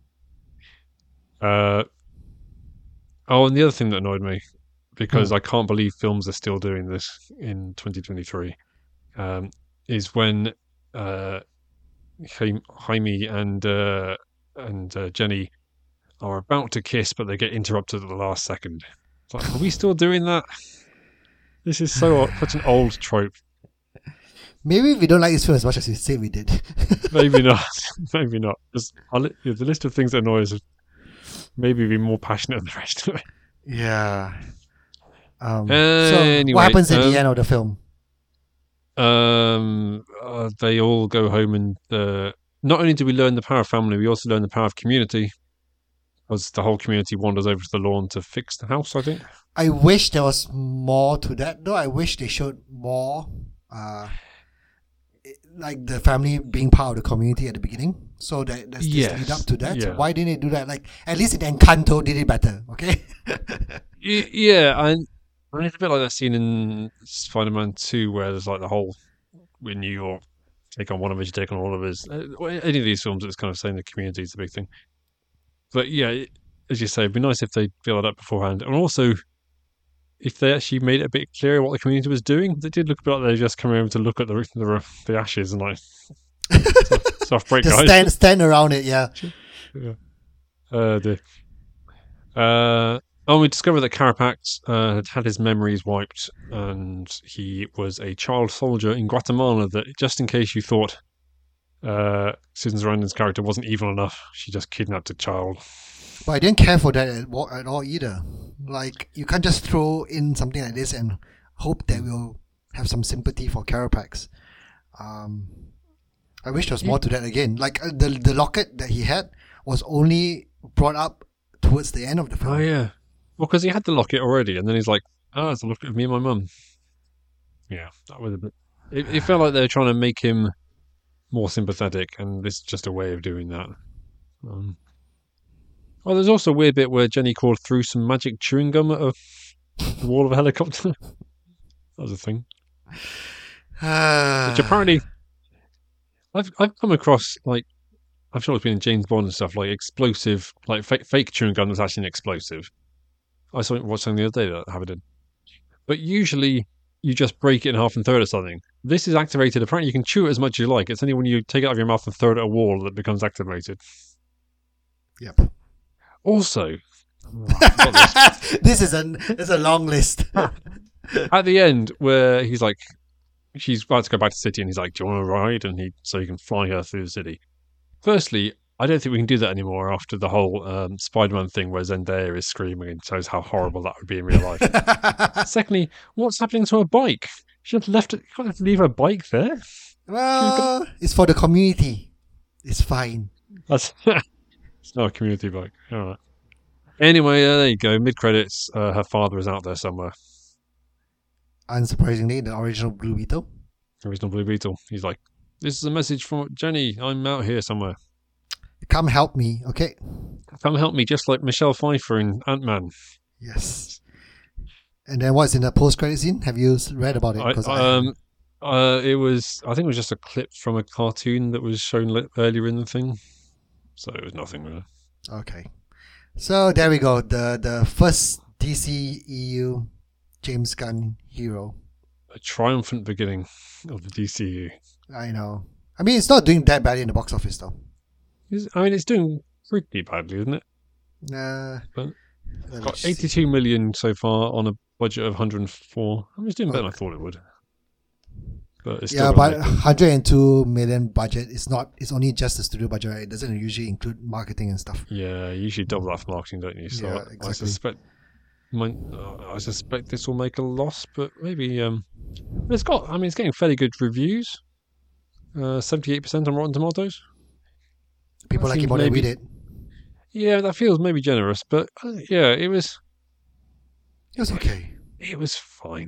Uh, oh, and the other thing that annoyed me, because I can't believe films are still doing this in twenty twenty-three, um, is when uh, Jaime Jaime and uh, and uh, Jenny are about to kiss, but they get interrupted at the last second. It's like, are we still doing that? This is so such an old trope. Maybe we don't like this film as much as we say we did. Maybe not. Maybe not. Just, I'll, li- yeah, the list of things that annoy us is maybe be more passionate than the rest of it. Yeah. Um, so, Anyway, what happens at um, the end of the film? Um, uh, they all go home, and uh, not only do we learn the power of family, we also learn the power of community. as the whole community wanders over to the lawn to fix the house, I think. I wish there was more to that, though. I wish they showed more, uh, like the family being part of the community at the beginning, so that there's this Yes, lead up to that. yeah. Why didn't they do that? Like, at least in Encanto did it better, okay? Y- Yeah, and I mean, it's a bit like that scene in Spider-Man two where there's like the whole when New York take on one of us, you take on all of us. Uh, well, any of these films, it's kind of saying the community is a big thing. But yeah, it- as you say, it'd be nice if they built it up beforehand, and also if they actually made it a bit clearer what the community was doing. They did look a bit like they just come over to look at the the, the ashes and like soft, soft break, Just guys. stand, stand around it, yeah. Yeah. Uh, the, uh, oh, we discovered that Carapax uh, had had his memories wiped, and he was a child soldier in Guatemala. That just in case you thought uh, Susan Sarandon's character wasn't evil enough, she just kidnapped a child. But I didn't care for that at, wa- at all either. Like, you can't just throw in something like this and hope that we'll have some sympathy for Carapax. Um, I wish there was more to that again. Like, uh, the the locket that he had was only brought up towards the end of the film. Oh yeah, well, because he had the locket already, and then he's like, "Oh, it's a locket of me and my mum." Yeah, that was a bit. It, it felt like they were trying to make him more sympathetic, and this is just a way of doing that. Um, well, there's also a weird bit where Jenny called through some magic chewing gum at a, the wall of a helicopter. That was a thing. Which apparently, I've I've come across, like, I'm sure it's been in James Bond and stuff, like explosive, like fake, fake chewing gum that's actually an explosive. I saw watched something the other day that happened. But usually you just break it in half and throw it at something. This is activated. Apparently you can chew it as much as you like. It's only when you take it out of your mouth and throw it at a wall that it becomes activated. Yep. Also, oh, I've got this. This is a, it's a long list. At the end, where he's like, she's about to go back to the city, and he's like, "Do you want to ride?" And he so he can fly her through the city. Firstly, I don't think we can do that anymore after the whole um, Spider-Man thing, where Zendaya is screaming and shows how horrible that would be in real life. Secondly, what's happening to her bike? She just left it. You can't have to leave her bike there. Well, it's for the community. It's fine. That's it's not a community bike. All right. Anyway, uh, there you go. Mid credits, uh, her father is out there somewhere. Unsurprisingly, the original Blue Beetle. Original Blue Beetle. He's like, "This is a message from Jenny. I'm out here somewhere. Come help me, okay? Come help me," just like Michelle Pfeiffer in Ant-Man. Yes. And then what's in the post-credit scene? Have you read about it? I, 'Cause I um, uh, it was. I think it was just a clip from a cartoon that was shown li- earlier in the thing. So it was nothing really. Okay. So there we go. The the first D C E U James Gunn hero. A triumphant beginning of the D C U. I know. I mean, it's not doing that badly in the box office though. It's- I mean, it's doing pretty badly, isn't it? Uh, But let me Got see. eighty-two million so far on a budget of one hundred four. I mean, it's doing better than I thought it would. But it's still Yeah, got but like- one hundred two million budget. It's not. It's only just the studio budget. Right? It doesn't usually include marketing and stuff. yeah, you usually double that for marketing, don't you? So Yeah, I- I exactly. suspect, might, uh, I suspect this will make a loss, but maybe. Um, but it's got. I mean, it's getting fairly good reviews. Uh, seventy-eight percent on Rotten Tomatoes. People That like it seems more than we maybe- did. Yeah, that feels maybe generous, but uh, yeah, it was. It was okay. It was fine.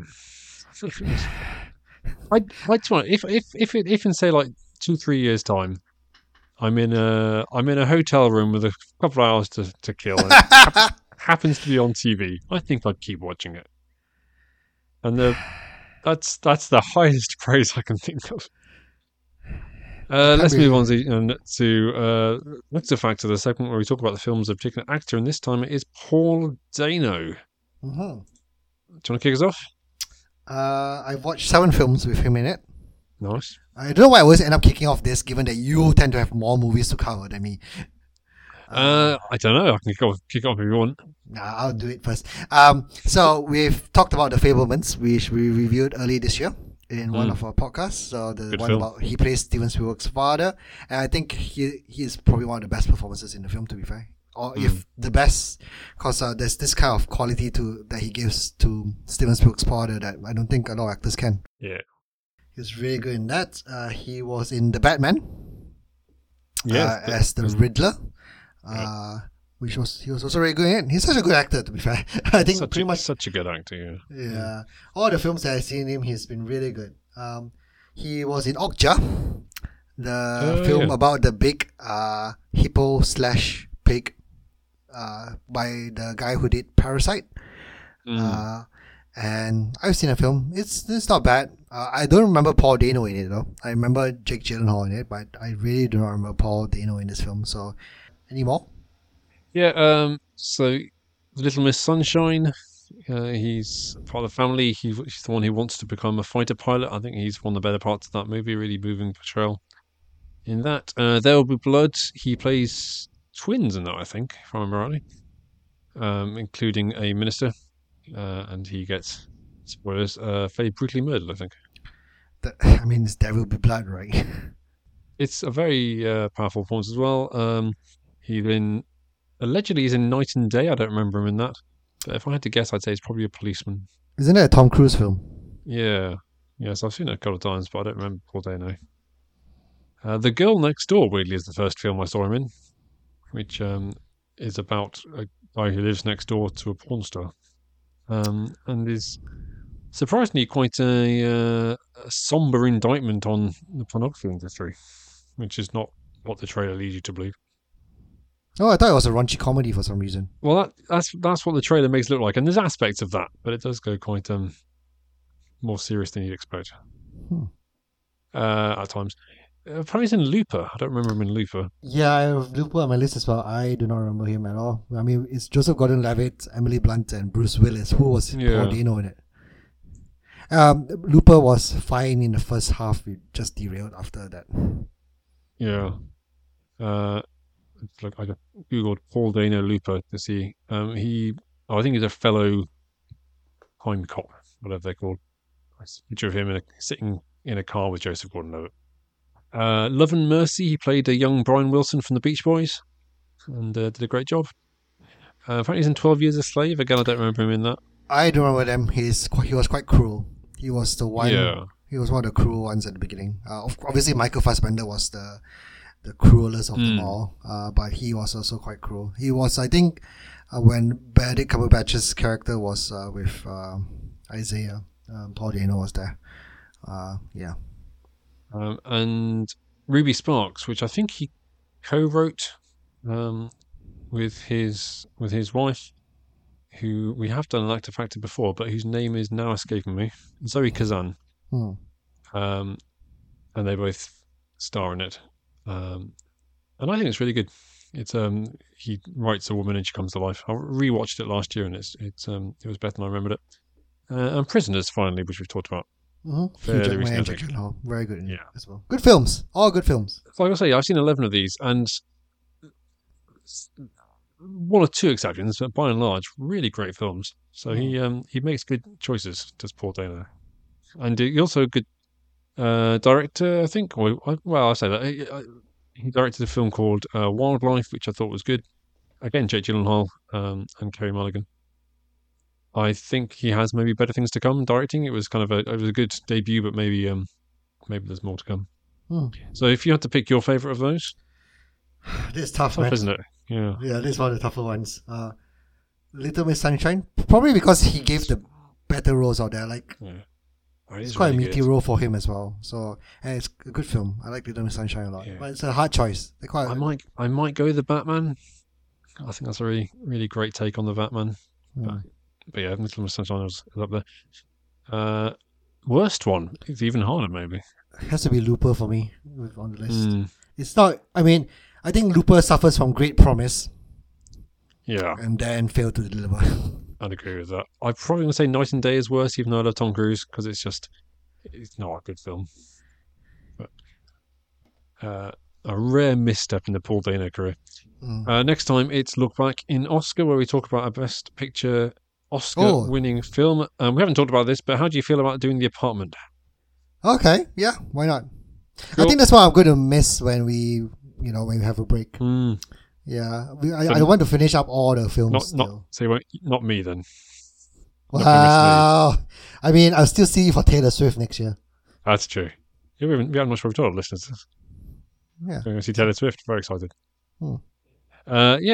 I, I try if if if it, if in say like two three years time, I'm in a I'm in a hotel room with a couple of hours to, to kill, and it hap- happens to be on T V. I think I'd keep watching it, and the that's that's the highest praise I can think of. Uh, let's move on to um, to uh, what's the fact of the segment where we talk about the films of a particular actor, and this time it is Paul Dano. Mm-hmm. Do you want to kick us off? Uh, I've watched seven films with him in it. Nice. I don't know why I always end up kicking off this, given that you tend to have more movies to cover than me. Uh, I don't know. I can kick off, kick off if you want. Nah, I'll do it first. Um, so we've talked about The Fablemans, which we reviewed early this year in one Mm. of our podcasts. So the Good one film. about he plays Steven Spielberg's father, and I think he he's probably one of the best performances in the film. To be fair, or Mm. if the best, because uh, there's this kind of quality to that he gives to Steven Spielberg's father that I don't think a lot of actors can. Yeah. He was really good in that. Uh, he was in The Batman. Yeah. uh, as the Riddler. Uh, which was he was also very good in. He's such a good actor, to be fair. I think such pretty a, much such a good actor. Yeah. yeah. All the films that I've seen him, he's been really good. Um, he was in Okja, the Oh, film yeah. about the big uh hippo slash pig, uh, by the guy who did Parasite. Mm. Uh, and I've seen a film. It's it's not bad. Uh, I don't remember Paul Dano in it though. I remember Jake Gyllenhaal in it, but I really do not remember Paul Dano in this film. So, any more? Yeah. Um. So, Little Miss Sunshine. Uh, he's part of the family. He, he's the one who wants to become a fighter pilot. I think he's one of the better parts of that movie. Really moving portrayal in that. Uh, There Will Be Blood. He plays twins in that, I think, if I remember rightly, um, including a minister, uh, and he gets spoilers. Uh, fairly brutally murdered, I think. The, I mean, it's There Will Be Blood, right? It's a very uh, powerful performance as well. Um, he then allegedly is in Night and Day. I don't remember him in that. But if I had to guess, I'd say he's probably a policeman. Isn't it a Tom Cruise film? Yeah. Yes, I've seen it a couple of times, but I don't remember Paul Dano. Uh, the Girl Next Door, weirdly, is the first film I saw him in, which um, is about a guy who lives next door to a porn star, um, and is surprisingly quite a, uh, a somber indictment on the pornography industry, which is not what the trailer leads you to believe. Oh, I thought it was a raunchy comedy for some reason. Well, that, that's that's what the trailer makes it look like, and there's aspects of that, but it does go quite um more serious than you'd expect Hmm. uh, at times. Uh, probably he's in Looper. I don't remember him in Looper. Yeah, I have Looper on my list as well. I do not remember him at all. I mean, it's Joseph Gordon-Levitt, Emily Blunt, and Bruce Willis. Who was Yeah. Paul Dano in it? Um, Looper was fine in the first half. It just derailed after that. Yeah. Uh, it's like I just googled Paul Dano Looper to see. Um, he, oh, I think he's a fellow Time Cop, whatever they're called. I see a picture of him in a, sitting in a car with Joseph Gordon-Levitt. Uh, Love and Mercy, he played a young Brian Wilson from the Beach Boys, and uh, did a great job. Uh, apparently, he's in twelve Years a Slave. Again, I don't remember him in that. I don't remember them. He's quite, he was quite cruel. He was the one. Yeah. He was one of the cruel ones at the beginning. Uh, of- obviously, Michael Fassbender was the the cruelest of them Mm. all. Uh, but he was also quite cruel. He was, I think, uh, when Benedict Cumberbatch's character was uh, with um Isaiah, um, Paul Dano was there. Uh, yeah. Um, and Ruby Sparks, which I think he co-wrote um, with his with his wife, who we have done an actor factor before, but whose name is now escaping me, Zoe Kazan. Hmm. Um, and they both star in it, um, and I think it's really good. It's um, he writes a woman and she comes to life. I rewatched it last year, and it's it's um, it was better than I remembered it. Uh, and Prisoners, finally, which we've talked about. Mm-hmm. Hugh Fairly Jackman recently, and I Jake think. Gyllenhaal. Very good in it Yeah. as well. Good films. All good films. Like I say, I've seen eleven of these, and one or two exceptions, but by and large, really great films. So he um, he makes good choices, does Paul Dano, and he also a good uh, director, I think. Or, well, I say that he, uh, he directed a film called uh, Wildlife, which I thought was good. Again, Jake Gyllenhaal um, and Kerry Mulligan. I think he has maybe better things to come directing. It was kind of a it was a good debut, but maybe um maybe there's more to come. Hmm. So if you had to pick your favorite of those, This is tough, tough, man. isn't it? Yeah. Yeah, this is one of the tougher ones. Uh, Little Miss Sunshine, probably because he gave the better roles out there. Like Yeah. Oh, it it's is quite really a meaty good. role for him as well. So and it's a good film. I like Little Miss Sunshine a lot, Yeah. but it's a hard choice. They're quite. I might I might go the Batman. I think that's a really really great take on the Batman. Hmm. But yeah, Little Miss Sunshine is is up there. Uh, worst one is even harder, maybe. It has to be Looper for me with- on the list. Hmm. It's not. I mean, I think Looper suffers from great promise Yeah, and then failed to deliver. I'd agree with that. I'm probably going to say Night and Day is worse, even though I love Tom Cruise, because it's just it's not a good film. But uh, a rare misstep in the Paul Dano career. Mm. Uh, next time, it's Look Back in Oscar, where we talk about our Best Picture Oh. Oscar-winning film. Um, we haven't talked about this, but how do you feel about doing The Apartment? Okay, yeah, why not? I Cool. think that's what I'm going to miss when we, you know, when we have a break. Hmm. Yeah, we, I, So- I want to finish up all the films. Not, still. not, so you won't, not me then. not Wow. I mean, I'll still see you for Taylor Swift next year. That's true. Yeah, we haven't, we haven't much told listeners. Yeah. Going to see Taylor Swift. Very excited. Hmm. Uh, yeah.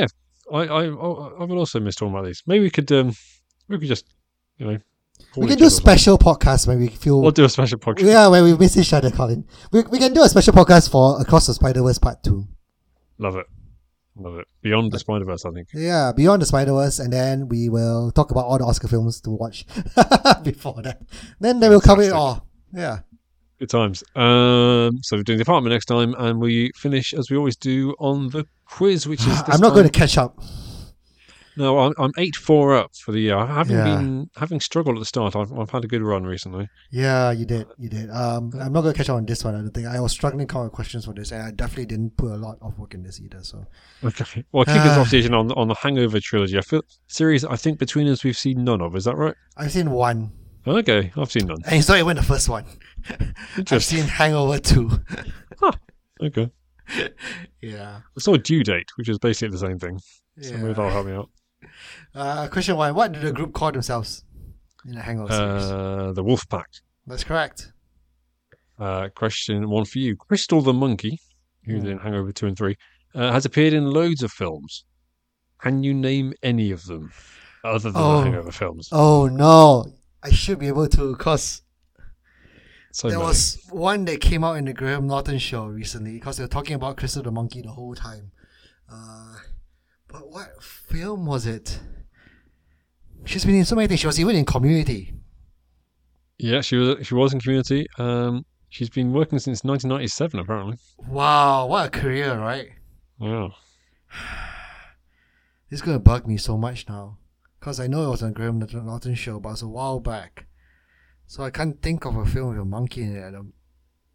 I, I, I will also miss talking about these. Maybe we could, um, we could just, you know, call We can each do other or something. special podcasts when we feel. We'll do a special podcast. Yeah, when we miss each other, Colin. We, we can do a special podcast for Across the Spider-Verse Part two. Love it. Love it. Beyond the Spider-Verse, I think. Yeah, Beyond the Spider-Verse, and then we will talk about all the Oscar films to watch before that. Then, then we'll cover it all. Yeah. Good times. Um, so we're doing the apartment next time, and we finish as we always do on the quiz, which is. This I'm not time, going to catch up. No, I'm, I'm eight four up for the year. I haven't Yeah. been having struggled at the start. I've, I've had a good run recently. Yeah, you did. You did. Um, I'm not going to catch up on this one. I don't think I was struggling to come up with questions for this, and I definitely didn't put a lot of work in this either. So. Okay. Well, keep this Uh, conversation on on the Hangover trilogy. I feel series. I think between us we've seen none of. Is that right? I've seen one, Okay, I've seen none. and it's not even the first one. I've Interesting. seen Hangover two. Okay. Yeah. I saw Due Date, which is basically the same thing. So maybe Yeah. that'll help me out. Uh, question one: what did the group call themselves in the Hangover series? Uh, the Wolf Pack. That's correct. Uh, question one for you. Crystal the Monkey, who's Hmm. in Hangover two and three, uh, has appeared in loads of films. Can you name any of them other than Oh. the Hangover films? Oh no, I should be able to, cause So there many. was one that came out in the Graham Norton show recently, because they were talking about Crystal the Monkey the whole time. Uh, but what film was it? She's been in so many things. She was even in Community. Yeah, she was she was in Community. Um, she's been working since nineteen ninety-seven, apparently. Wow, what a career, right? Yeah. This is gonna bug me so much now, because I know it was on Graham Norton show, but it was a while back, so I can't think of a film with a monkey in it um,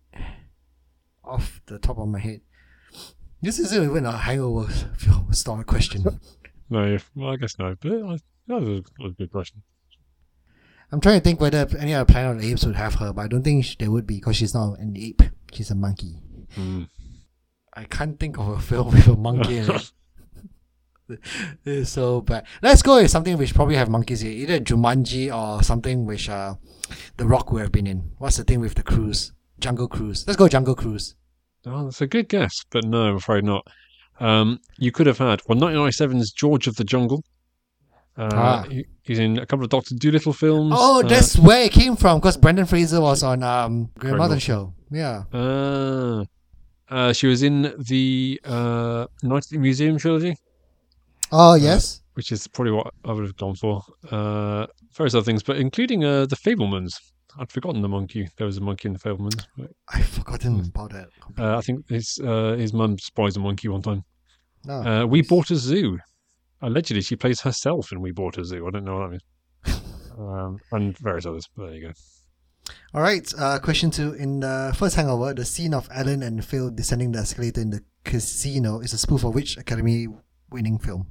off the top of my head. This isn't even a Hangover film star question. No, well, I guess no, but I, that was a, was a good question. I'm trying to think whether any other Planet of the Apes would have her, but I don't think sh- they would be, because she's not an ape. She's a monkey. Mm. I can't think of a film with a monkey in it. This is so bad. Let's go with something which probably have monkeys in it. Either Jumanji or something which uh, The Rock would have been in. What's the thing with the cruise? Jungle Cruise. Let's go Jungle Cruise. Oh, that's a good guess, but no, I'm afraid not. Um, you could have had, well, nineteen ninety-seven's George of the Jungle. Uh, Ah. he, he's in a couple of Doctor Dolittle films. Oh, Uh, that's where it came from, because Brendan Fraser was on um, Graham Graham Norton Norton. show. Yeah. Uh, uh, she was in the uh, Night at the Museum trilogy, Oh, yes. which is probably what I would have gone for. Uh, various other things, but including uh, the Fablemans. I'd forgotten the monkey. There was a monkey in the Fablemans. But, I've forgotten about that. uh, I think his uh, his mum spies a monkey one time. No. Uh, we Bought a Zoo. Allegedly, she plays herself in We Bought a Zoo. I don't know what that means. um, and various others. But there you go. All right. Uh, question two. In the first Hangover, the scene of Alan and Phil descending the escalator in the casino is a spoof of which Academy-winning film?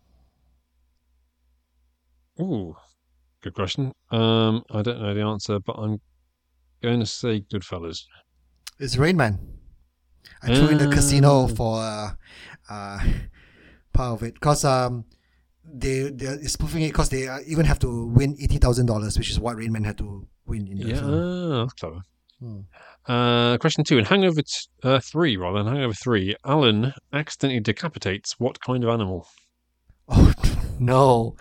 Ooh, good question. Um, I don't know the answer, but I'm going to say Goodfellas. It's Rain Man. I threw in the Ah. casino for uh, uh, part of it, because um, they they're spoofing it, because they uh, even have to win eighty thousand dollars, which is what Rain Man had to win in the Yeah, film. ah, that's clever. Hmm. Uh, question two. In Hangover t- uh, three, rather, in Hangover three, Alan accidentally decapitates what kind of animal? Oh no!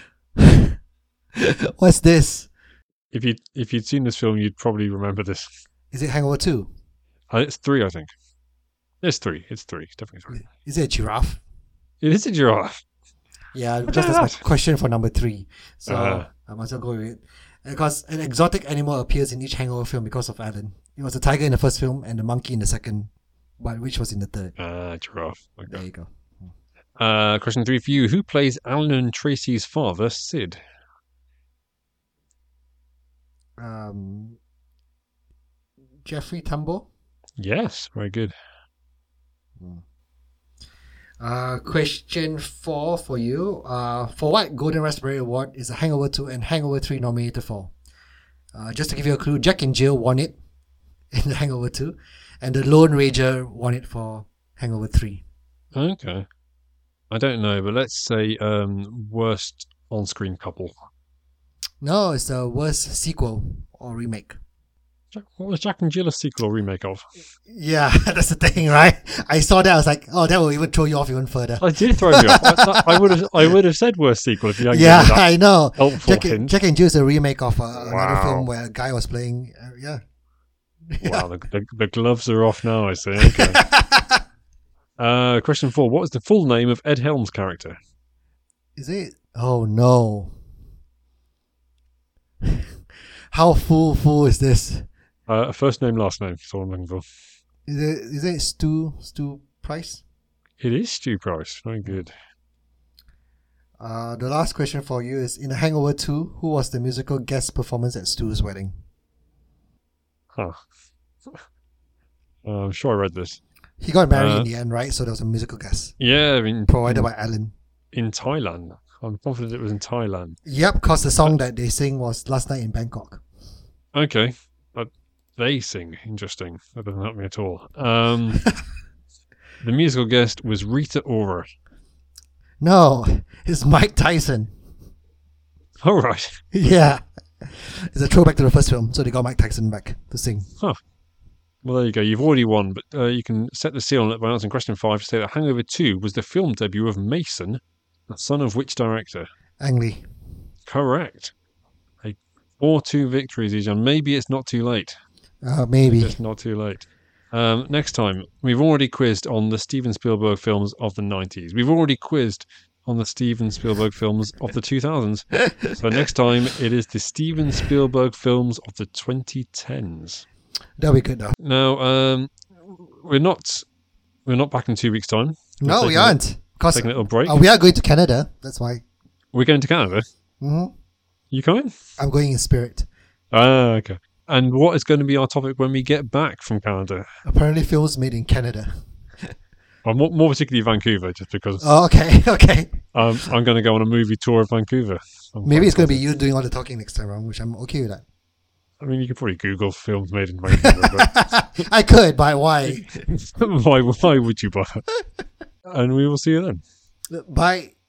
What's this? If you if you'd seen this film, you'd probably remember this. Is it Hangover two? Uh, it's three, I think. It's three. It's three. It's definitely three. Is it a giraffe? It is a giraffe. Yeah, What just the that's my hell? question for number three. So Uh. I must as well go with it. Because an exotic animal appears in each Hangover film because of Alan. It was a tiger in the first film and the monkey in the second, but which was in the third. Ah, giraffe. Okay. There you go. Uh, question three for you. Who plays Alan and Tracy's father, Sid? Um, Jeffrey Tambor. Yes, very good. Uh, question four for you. Uh, for what Golden Raspberry Award is a Hangover two and Hangover three nominated for? Uh, just to give you a clue, Jack and Jill won it in the Hangover two, and the Lone Ranger won it for Hangover three. Okay. I don't know, but let's say um, worst on-screen couple. No, it's the worst sequel or remake. Jack, what was Jack and Jill a sequel or remake of? Yeah, that's the thing, right? I saw that. I was like, oh, that will even throw you off even further. I did throw me off. I, I would have. I would have said worst sequel if you hadn't Yeah, given me that I know. helpful Jack, hint. Jack and Jill is a remake of uh, another Wow. film where a guy was playing. Uh, yeah. Wow, the, the, the gloves are off now. I see. Okay. uh, question four: what was the full name of Ed Helms' character? Is it? Oh no. How full full is this? Uh, first name, last name. That's all I'm looking for. Is it? Is it Stu Stu Price? It is Stu Price. Very good. Uh, the last question for you is: in Hangover two, who was the musical guest performance at Stu's wedding? Huh. Uh, I'm sure I read this. He got married Uh, in the end, right? So there was a musical guest Yeah, I mean, provided in, by Alan. in Thailand. I'm confident it was in Thailand. Yep, because the song that they sing was Last Night in Bangkok. Okay. Uh, they sing. Interesting. That doesn't help me at all. Um, the musical guest was Rita Ora. No, it's Mike Tyson. All right. Yeah. It's a throwback to the first film, so they got Mike Tyson back to sing. Well, there you go. You've already won, but uh, you can set the seal on it by answering question five to say that Hangover two was the film debut of Mason, the son of which director? Ang Lee. Correct. A four two victory, Zijan. Maybe it's not too late. Uh, maybe. It's not too late. Um, next time, we've already quizzed on the Steven Spielberg films of the nineties. We've already quizzed on the Steven Spielberg films of the two thousands. So next time, it is the Steven Spielberg films of the twenty tens. That'll be good though. Now, um, we're not we're not back in two weeks' time. We're No, we taking a- aren't. Because Taking a little break. uh, we are going to Canada. That's why. We're going to Canada. hmm You coming? I'm going in spirit. Ah, okay. And what is going to be our topic when we get back from Canada? Apparently, films made in Canada. Or more, more particularly Vancouver, just because Oh, okay, okay. um, I'm going to go on a movie tour of Vancouver. I'm Maybe quite it's going to be excited. you doing all the talking next time around, which I'm okay with that. I mean, you could probably Google films made in Vancouver, but I could, but why? why, why would you bother? And we will see you then. Bye.